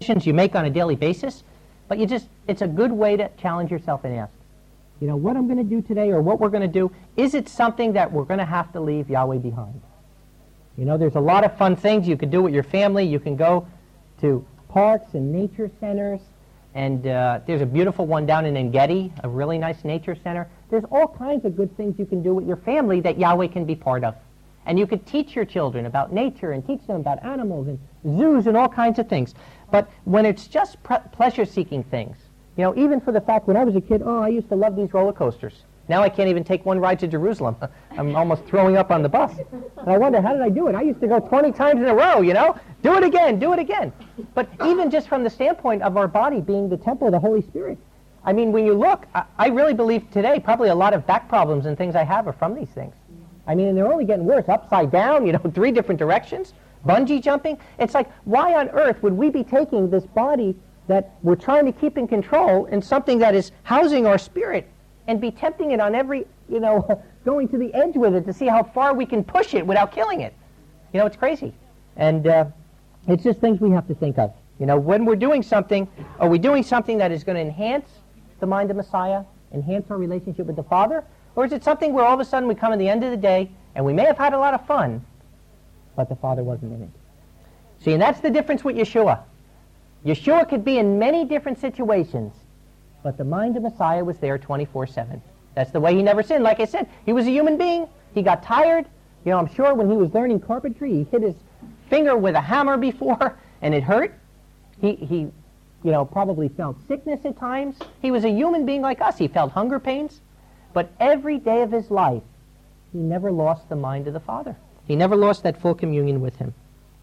you make on a daily basis, but you just, it's a good way to challenge yourself and ask, you know, what I'm going to do today or what we're going to do, is it something that we're going to have to leave Yahweh behind? You know, there's a lot of fun things you can do with your family. You can go to parks and nature centers, and uh, there's a beautiful one down in Engedi, a really nice nature center. There's all kinds of good things you can do with your family that Yahweh can be part of. And you could teach your children about nature and teach them about animals and zoos and all kinds of things. But when it's just pre- pleasure-seeking things, you know, even for the fact when I was a kid, oh, I used to love these roller coasters. Now I can't even take one ride to Jerusalem. I'm almost throwing up on the bus. And I wonder, how did I do it? I used to go twenty times in a row, you know? Do it again, do it again. But even just from the standpoint of our body being the temple of the Holy Spirit, I mean, when you look, I, I really believe today probably a lot of back problems and things I have are from these things. I mean, and they're only getting worse, upside down, you know, three different directions, bungee jumping. It's like, why on earth would we be taking this body that we're trying to keep in control in something that is housing our spirit and be tempting it on every, you know, going to the edge with it to see how far we can push it without killing it? You know, it's crazy. And uh, it's just things we have to think of. You know, when we're doing something, are we doing something that is going to enhance the mind of Messiah, enhance our relationship with the Father? Or is it something where all of a sudden we come at the end of the day and we may have had a lot of fun, but the Father wasn't in it? See, and that's the difference with Yeshua. Yeshua could be in many different situations, but the mind of Messiah was there twenty-four seven. That's the way he never sinned. Like I said, he was a human being. He got tired. You know, I'm sure when he was learning carpentry, he hit his finger with a hammer before, and it hurt. He, he, you know, probably felt sickness at times. He was a human being like us. He felt hunger pains. But every day of his life, he never lost the mind of the Father. He never lost that full communion with him.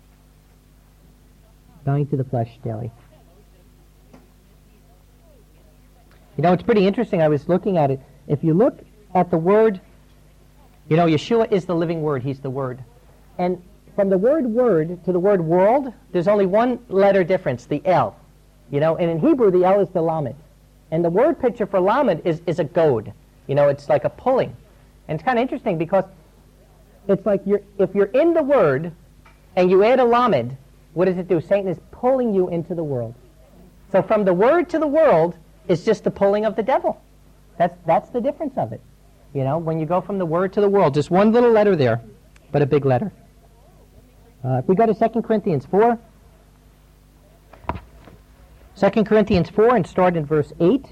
Dying to the flesh daily. You know, it's pretty interesting. I was looking at it. If you look at the word, you know, Yeshua is the living word. He's the word. And from the word word to the word world, there's only one letter difference, the L. You know, and in Hebrew, the L is the Lamed. And the word picture for Lamed is, is a goad. You know, it's like a pulling. And it's kind of interesting because it's like you're, if you're in the Word and you add a Lamed, what does it do? Satan is pulling you into the world. So from the Word to the world is just the pulling of the devil. That's, that's the difference of it. You know, when you go from the Word to the world, just one little letter there, but a big letter. Uh, if we go to Second Corinthians four, Second Corinthians four and start in verse eight.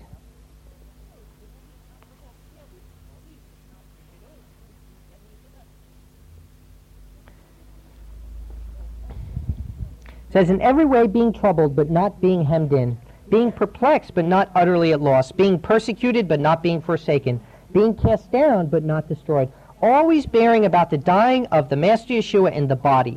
It says, in every way being troubled, but not being hemmed in, being perplexed, but not utterly at loss, being persecuted, but not being forsaken, being cast down, but not destroyed, always bearing about the dying of the Master Yeshua in the body,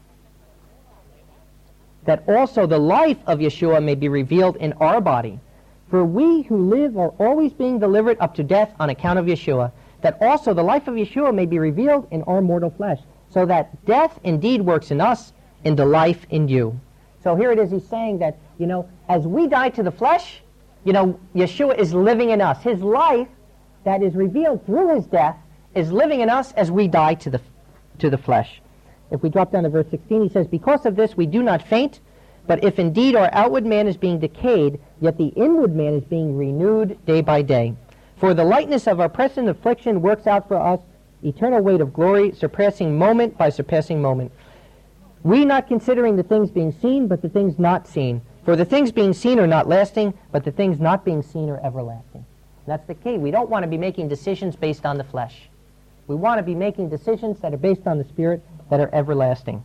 that also the life of Yeshua may be revealed in our body. For we who live are always being delivered up to death on account of Yeshua, that also the life of Yeshua may be revealed in our mortal flesh, so that death indeed works in us, in the life in you. So here it is, he's saying that, you know, as we die to the flesh, you know, Yeshua is living in us. His life that is revealed through his death is living in us as we die to the, to the flesh. If we drop down to verse sixteen, he says, because of this we do not faint, but if indeed our outward man is being decayed, yet the inward man is being renewed day by day. For the lightness of our present affliction works out for us eternal weight of glory, surpassing moment by surpassing moment. We not considering the things being seen, but the things not seen. For the things being seen are not lasting, but the things not being seen are everlasting. That's the key. We don't want to be making decisions based on the flesh. We want to be making decisions that are based on the Spirit, that are everlasting.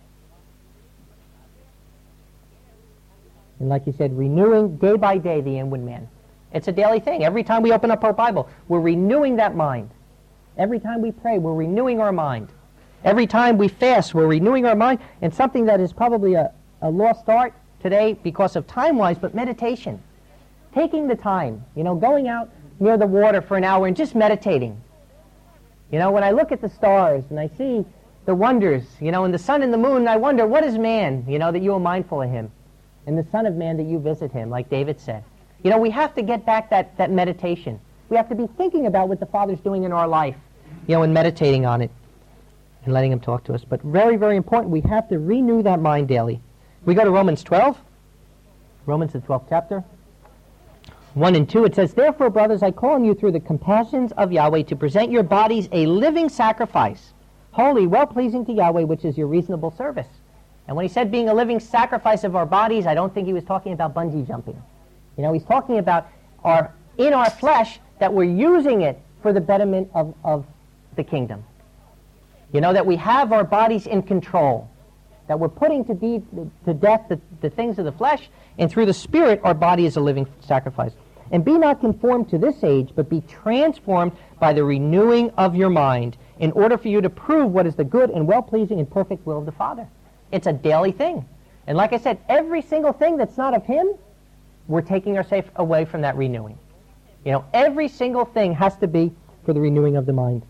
And like you said, renewing day by day the inward man. It's a daily thing. Every time we open up our Bible, we're renewing that mind. Every time we pray, we're renewing our mind. Every time we fast, we're renewing our mind. And something that is probably a, a lost art today because of time-wise, but meditation. Taking the time, you know, going out near the water for an hour and just meditating. You know, when I look at the stars and I see the wonders, you know, and the sun and the moon, I wonder, what is man, you know, that you are mindful of him? And the Son of Man that you visit him, like David said. You know, we have to get back that, that meditation. We have to be thinking about what the Father's doing in our life, you know, and meditating on it. And letting him talk to us. But very, very important, we have to renew that mind daily. We go to Romans twelve. Romans, the twelfth chapter. one and two, it says, "Therefore, brothers, I call on you through the compassions of Yahweh to present your bodies a living sacrifice, holy, well-pleasing to Yahweh, which is your reasonable service." And when he said being a living sacrifice of our bodies, I don't think he was talking about bungee jumping. You know, he's talking about our in our flesh, that we're using it for the betterment of, of the kingdom. You know, that we have our bodies in control, that we're putting to, de- to death the, the things of the flesh, and through the Spirit, our body is a living sacrifice. "And be not conformed to this age, but be transformed by the renewing of your mind, in order for you to prove what is the good and well-pleasing and perfect will of the Father." It's a daily thing. And like I said, every single thing that's not of him, we're taking ourselves away from that renewing. You know, every single thing has to be for the renewing of the mind.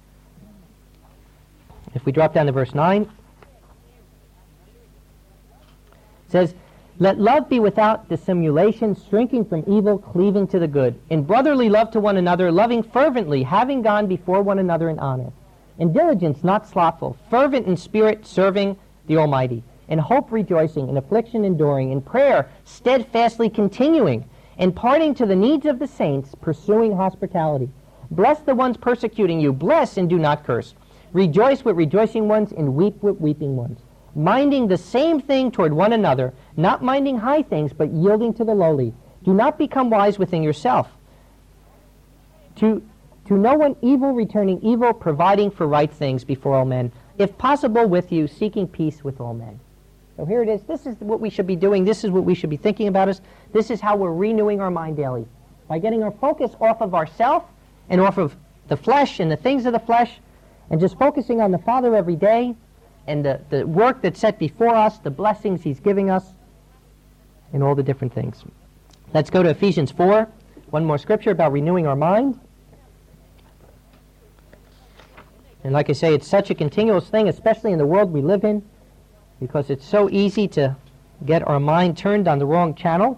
If we drop down to verse nine, it says, "Let love be without dissimulation, shrinking from evil, cleaving to the good. In brotherly love to one another, loving fervently, having gone before one another in honor. In diligence, not slothful, fervent in spirit, serving the Almighty. In hope rejoicing, in affliction enduring, in prayer steadfastly continuing, imparting to the needs of the saints, pursuing hospitality. Bless the ones persecuting you, bless and do not curse. Rejoice with rejoicing ones, and weep with weeping ones. Minding the same thing toward one another, not minding high things, but yielding to the lowly. Do not become wise within yourself. To, to no one evil returning evil, providing for right things before all men. If possible with you, seeking peace with all men." So here it is. This is what we should be doing. This is what we should be thinking about us. This is how we're renewing our mind daily. By getting our focus off of ourself and off of the flesh and the things of the flesh, and just focusing on the Father every day and the, the work that's set before us, the blessings he's giving us, and all the different things. Let's go to Ephesians four. One more scripture about renewing our mind. And like I say, it's such a continuous thing, especially in the world we live in, because it's so easy to get our mind turned on the wrong channel.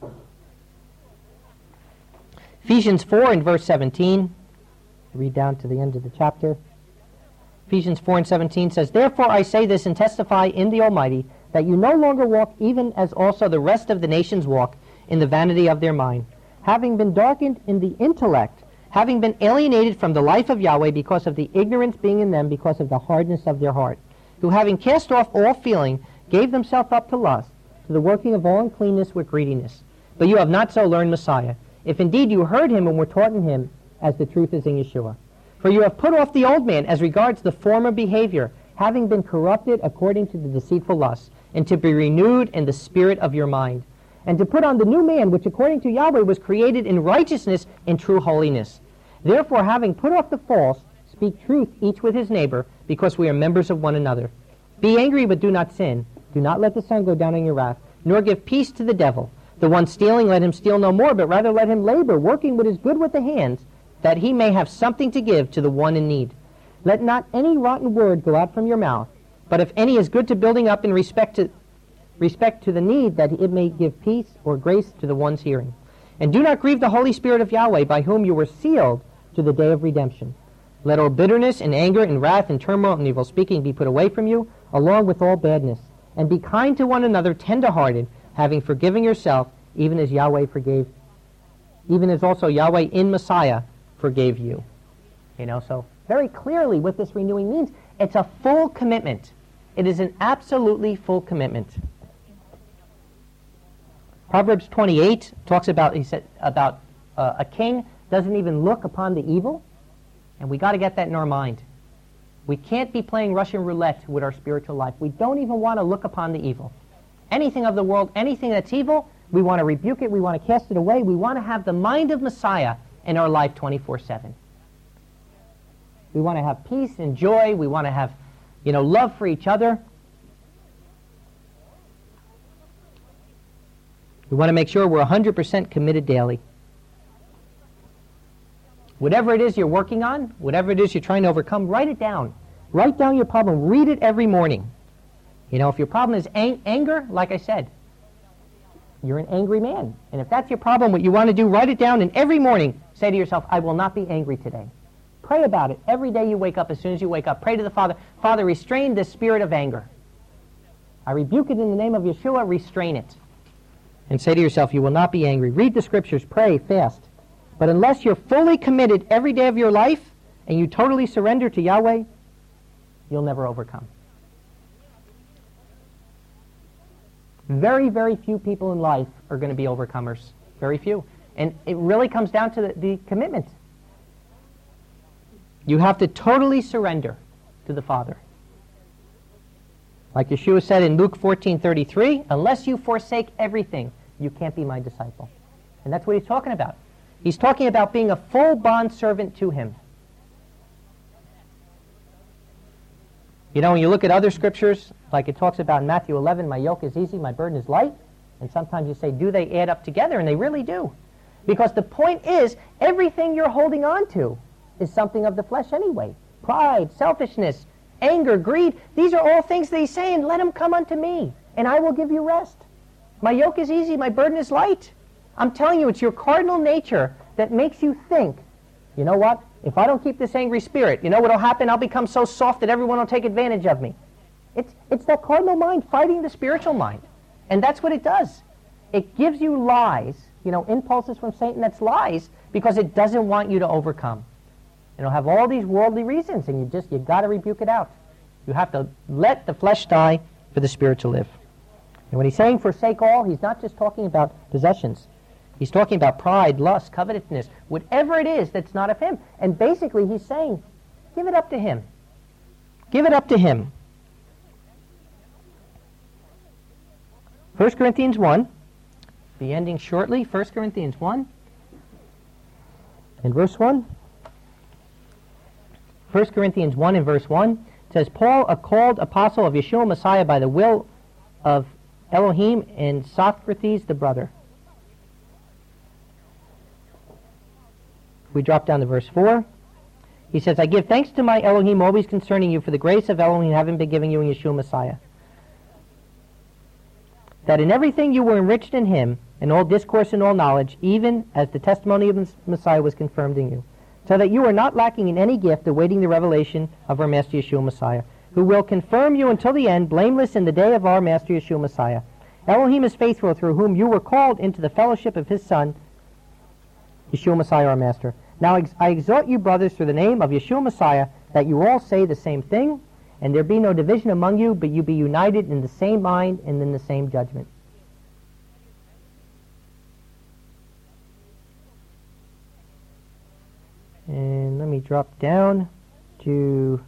Ephesians four and verse seventeen. Read down to the end of the chapter. Ephesians four and seventeen says, "Therefore I say this and testify in the Almighty, that you no longer walk even as also the rest of the nations walk, in the vanity of their mind, having been darkened in the intellect, having been alienated from the life of Yahweh because of the ignorance being in them, because of the hardness of their heart, who having cast off all feeling, gave themselves up to lust, to the working of all uncleanness with greediness. But you have not so learned Messiah, if indeed you heard him and were taught in him, as the truth is in Yeshua. For you have put off the old man as regards the former behavior, having been corrupted according to the deceitful lusts, and to be renewed in the spirit of your mind, and to put on the new man, which according to Yahweh was created in righteousness and true holiness. Therefore, having put off the false, speak truth each with his neighbor, because we are members of one another. Be angry, but do not sin. Do not let the sun go down on your wrath, nor give peace to the devil. The one stealing, let him steal no more, but rather let him labor, working what is good with the hands, that he may have something to give to the one in need. Let not any rotten word go out from your mouth, but if any is good to building up in respect to respect to the need, that it may give peace or grace to the ones hearing. And do not grieve the Holy Spirit of Yahweh, by whom you were sealed to the day of redemption. Let all bitterness and anger and wrath and turmoil and evil speaking be put away from you, along with all badness. And be kind to one another, tender-hearted, having forgiven yourself, even as Yahweh forgave, even as also Yahweh in Messiah forgave you. You know, so very clearly what this renewing means, it's a full commitment. It is an absolutely full commitment. Proverbs twenty-eight talks about, he said, about uh, a king doesn't even look upon the evil, and we got to get that in our mind. We can't be playing Russian roulette with our spiritual life. We don't even want to look upon the evil. Anything of the world, anything that's evil, we want to rebuke it, we want to cast it away, we want to have the mind of Messiah in our life twenty-four seven. We want to have peace and joy, we want to have, you know, love for each other. We want to make sure we're one hundred percent committed daily. Whatever it is you're working on, whatever it is you're trying to overcome, write it down. Write down your problem. Read it every morning. You know, if your problem is ang- anger, like I said, you're an angry man. And if that's your problem, what you want to do, write it down, and every morning say to yourself, I will not be angry today. Pray about it. Every day you wake up, as soon as you wake up, pray to the Father, Father, restrain this spirit of anger. I rebuke it in the name of Yeshua, restrain it. and say to yourself, you will not be angry. Read the scriptures, pray, fast. But unless you're fully committed every day of your life and you totally surrender to Yahweh, you'll never overcome. Very, very few people in life are going to be overcomers. Very few. And it really comes down to the, the commitment. You have to totally surrender to the Father. Like Yeshua said in Luke fourteen thirty-three, unless you forsake everything, you can't be my disciple. And that's what he's talking about. He's talking about being a full bond servant to him. You know, when you look at other scriptures, like it talks about in Matthew eleven, my yoke is easy, my burden is light. And sometimes you say, do they add up together? And they really do. Because the point is, everything you're holding on to is something of the flesh anyway. Pride, selfishness, anger, greed. These are all things that he's saying, let them come unto me, and I will give you rest. My yoke is easy, my burden is light. I'm telling you, it's your cardinal nature that makes you think, you know what? If I don't keep this angry spirit, you know what will happen? I'll become so soft that everyone will take advantage of me. It's, it's that cardinal mind fighting the spiritual mind. And that's what it does. It gives you lies, you know, impulses from Satan that's lies, because it doesn't want you to overcome. It'll have all these worldly reasons, and you just, you got to rebuke it out. You have to let the flesh die for the spirit to live. And when he's saying forsake all, he's not just talking about possessions. He's talking about pride, lust, covetousness, whatever it is that's not of him. And basically he's saying, give it up to him. Give it up to him. First Corinthians one, be ending shortly. First Corinthians one, in verse one. First Corinthians one in verse one says, Paul, a called apostle of Yeshua Messiah by the will of Elohim, and Socrates the brother. We drop down to verse four. He says, I give thanks to my Elohim always concerning you for the grace of Elohim having been given you in Yeshua Messiah, that in everything you were enriched in him, in all discourse and all knowledge, even as the testimony of the Messiah was confirmed in you, so that you are not lacking in any gift, awaiting the revelation of our Master Yeshua Messiah, who will confirm you until the end, blameless in the day of our Master Yeshua Messiah. Elohim is faithful, through whom you were called into the fellowship of his Son, Yeshua Messiah our Master. Now ex- I exhort you, brothers, through the name of Yeshua Messiah, that you all say the same thing, and there be no division among you, but you be united in the same mind and in the same judgment. And let me drop down to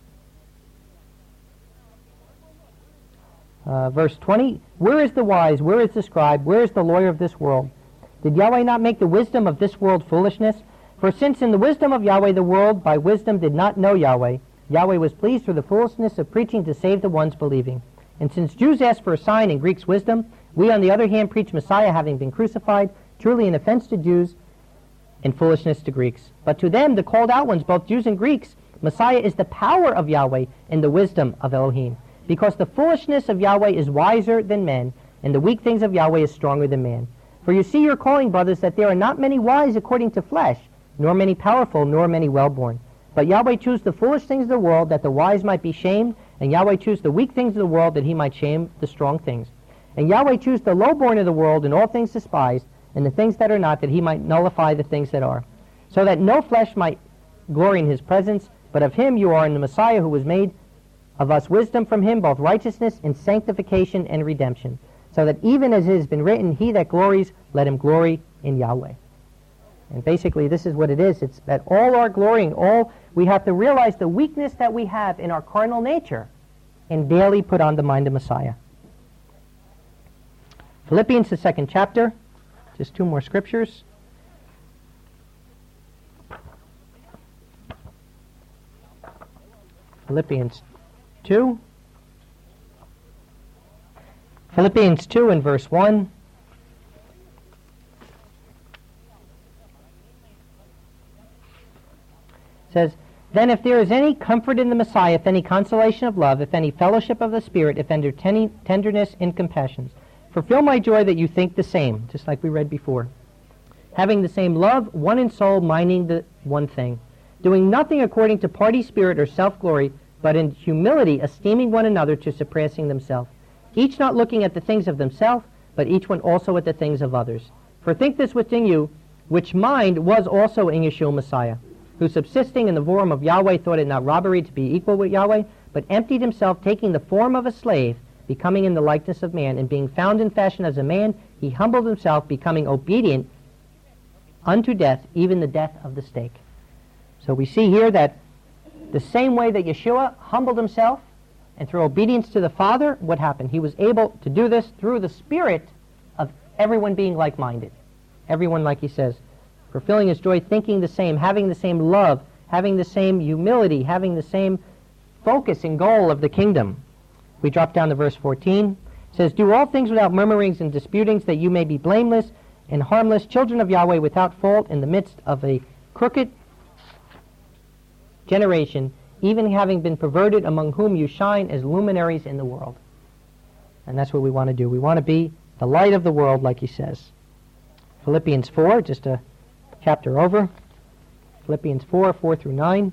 uh, verse twenty. Where is the wise? Where is the scribe? Where is the lawyer of this world? Did Yahweh not make the wisdom of this world foolishness? For since in the wisdom of Yahweh the world by wisdom did not know Yahweh, Yahweh was pleased through the foolishness of preaching to save the ones believing. And since Jews ask for a sign and Greeks wisdom, we on the other hand preach Messiah having been crucified, truly an offense to Jews and foolishness to Greeks. But to them, the called out ones, both Jews and Greeks, Messiah is the power of Yahweh and the wisdom of Elohim. Because the foolishness of Yahweh is wiser than men, and the weak things of Yahweh is stronger than man. For you see your calling, brothers, that there are not many wise according to flesh, nor many powerful, nor many well-born. But Yahweh chose the foolish things of the world, that the wise might be shamed, and Yahweh chose the weak things of the world, that he might shame the strong things. And Yahweh chose the lowborn of the world, and all things despised, and the things that are not, that he might nullify the things that are, so that no flesh might glory in his presence, but of him you are in the Messiah, who was made of us wisdom from him, both righteousness and sanctification and redemption, so that even as it has been written, he that glories, let him glory in Yahweh. And basically this is what it is. It's that all our glorying, all we have to realize the weakness that we have in our carnal nature and daily put on the mind of Messiah. Philippians, the second chapter. Just two more scriptures. Philippians two. Philippians two and verse one. Says, then if there is any comfort in the Messiah, if any consolation of love, if any fellowship of the Spirit, if any tenderness and compassions, fulfill my joy that you think the same, just like we read before. Having the same love, one in soul, minding the one thing. Doing nothing according to party spirit or self-glory, but in humility esteeming one another to surpassing themselves. Each not looking at the things of themselves, but each one also with the things of others. For think this within you, which mind was also in Yeshua Messiah, who subsisting in the form of Yahweh thought it not robbery to be equal with Yahweh, but emptied himself, taking the form of a slave, becoming in the likeness of man, and being found in fashion as a man, he humbled himself, becoming obedient unto death, even the death of the stake. So we see here that the same way that Yeshua humbled himself, and through obedience to the Father, what happened? He was able to do this through the Spirit of everyone being like-minded. Everyone, like he says, fulfilling his joy, thinking the same, having the same love, having the same humility, having the same focus and goal of the kingdom. We drop down to verse fourteen. It says, do all things without murmurings and disputings, that you may be blameless and harmless, children of Yahweh without fault in the midst of a crooked generation, even having been perverted, among whom you shine as luminaries in the world. And that's what we want to do. We want to be the light of the world, like he says. Philippians four, just a chapter over. Philippians four, four through nine.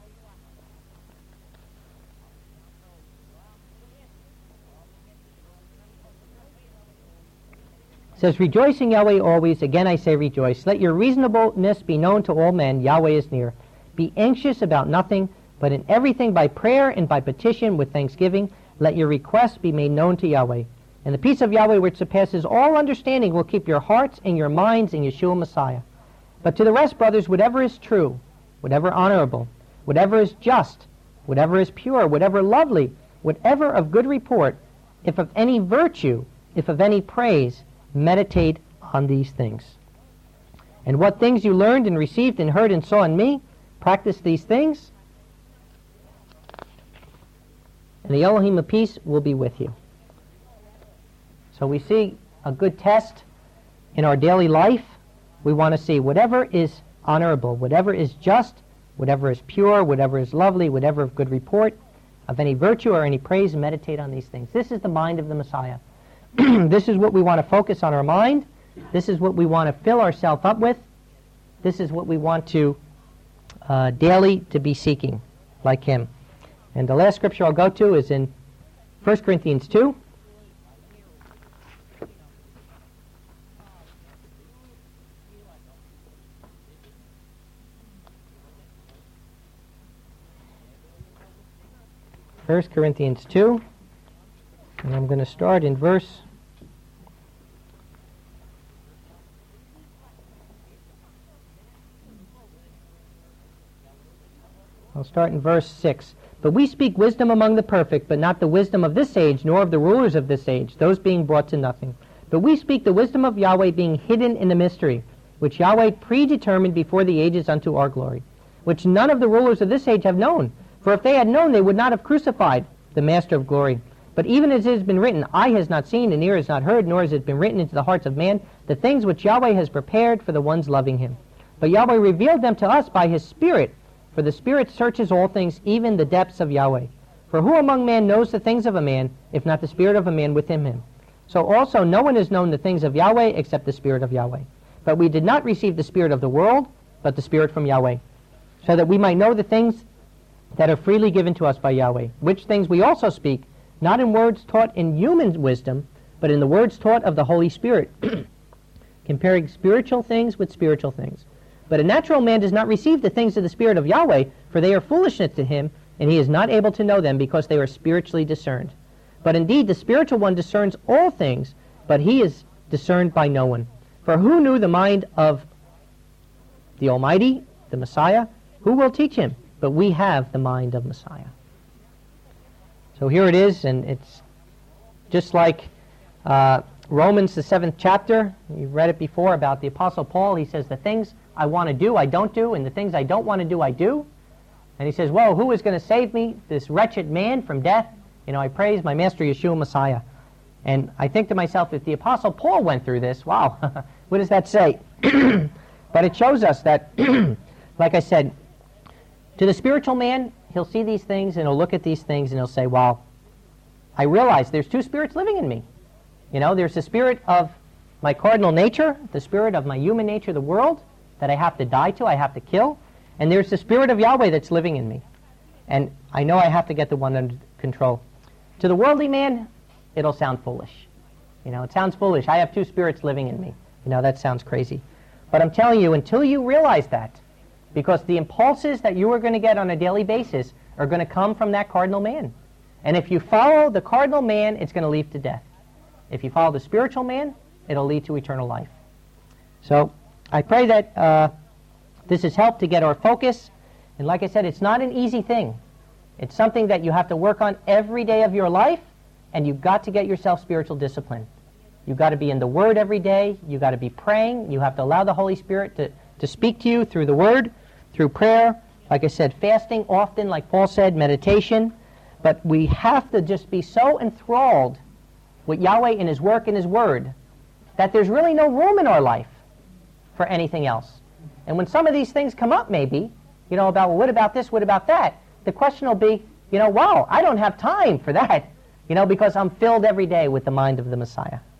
It says, rejoice in Yahweh always. Again I say rejoice. Let your reasonableness be known to all men. Yahweh is near. Be anxious about nothing, but in everything by prayer and by petition with thanksgiving, let your requests be made known to Yahweh. And the peace of Yahweh, which surpasses all understanding, will keep your hearts and your minds in Yeshua Messiah. But to the rest, brothers, whatever is true, whatever honorable, whatever is just, whatever is pure, whatever lovely, whatever of good report, if of any virtue, if of any praise, meditate on these things. And what things you learned and received and heard and saw in me, practice these things, and the Elohim of peace will be with you. So we see a good test in our daily life. We want to see whatever is honorable, whatever is just, whatever is pure, whatever is lovely, whatever of good report, of any virtue or any praise, meditate on these things. This is the mind of the Messiah. This is what we want to focus on our mind. This is what we want to fill ourselves up with. This is what we want to uh, daily to be seeking, like him. And the last scripture I'll go to is in First Corinthians two. First Corinthians two, and I'm going to start in verse I'll start in verse six. But we speak wisdom among the perfect, but not the wisdom of this age, nor of the rulers of this age, those being brought to nothing. But we speak the wisdom of Yahweh being hidden in the mystery, which Yahweh predetermined before the ages unto our glory, which none of the rulers of this age have known. For if they had known, they would not have crucified the Master of glory. But even as it has been written, eye has not seen, and ear has not heard, nor has it been written into the hearts of man, the things which Yahweh has prepared for the ones loving him. But Yahweh revealed them to us by his Spirit, for the Spirit searches all things, even the depths of Yahweh. For who among men knows the things of a man, if not the Spirit of a man within him? So also no one has known the things of Yahweh except the Spirit of Yahweh. But we did not receive the spirit of the world, but the Spirit from Yahweh, so that we might know the things that are freely given to us by Yahweh, which things we also speak, not in words taught in human wisdom, but in the words taught of the Holy Spirit, comparing spiritual things with spiritual things. But a natural man does not receive the things of the Spirit of Yahweh, for they are foolishness to him, and he is not able to know them, because they are spiritually discerned. But indeed the spiritual one discerns all things, but he is discerned by no one. For who knew the mind of the Almighty, the Messiah? Who will teach him? But we have the mind of Messiah. So here it is, and it's just like uh, Romans, the seventh chapter. You've read it before about the Apostle Paul. He says, the things I want to do, I don't do, and the things I don't want to do, I do. And he says, well, who is going to save me, this wretched man, from death? You know, I praise my Master Yeshua Messiah. And I think to myself, if the Apostle Paul went through this, wow, what does that say? But it shows us that, like I said, to the spiritual man, he'll see these things, and he'll look at these things, and he'll say, well, I realize there's two spirits living in me. You know, there's the spirit of my cardinal nature, the spirit of my human nature, the world, that I have to die to, I have to kill. And there's the Spirit of Yahweh that's living in me. And I know I have to get the one under control. To the worldly man, it'll sound foolish. You know, it sounds foolish. I have two spirits living in me. You know, that sounds crazy. But I'm telling you, until you realize that, because the impulses that you are going to get on a daily basis are going to come from that cardinal man. And if you follow the cardinal man, it's going to lead to death. If you follow the spiritual man, it'll lead to eternal life. So I pray that uh, this has helped to get our focus. And like I said, it's not an easy thing. It's something that you have to work on every day of your life, and you've got to get yourself spiritual discipline. You've got to be in the Word every day. You've got to be praying. You have to allow the Holy Spirit to, to speak to you through the Word, through prayer. Like I said, fasting often, like Paul said, meditation. But we have to just be so enthralled with Yahweh in His work and His Word that there's really no room in our life for anything else. And when some of these things come up maybe, you know, about, well, what about this, what about that? The question will be, you know, wow, I don't have time for that, you know, because I'm filled every day with the mind of the Messiah.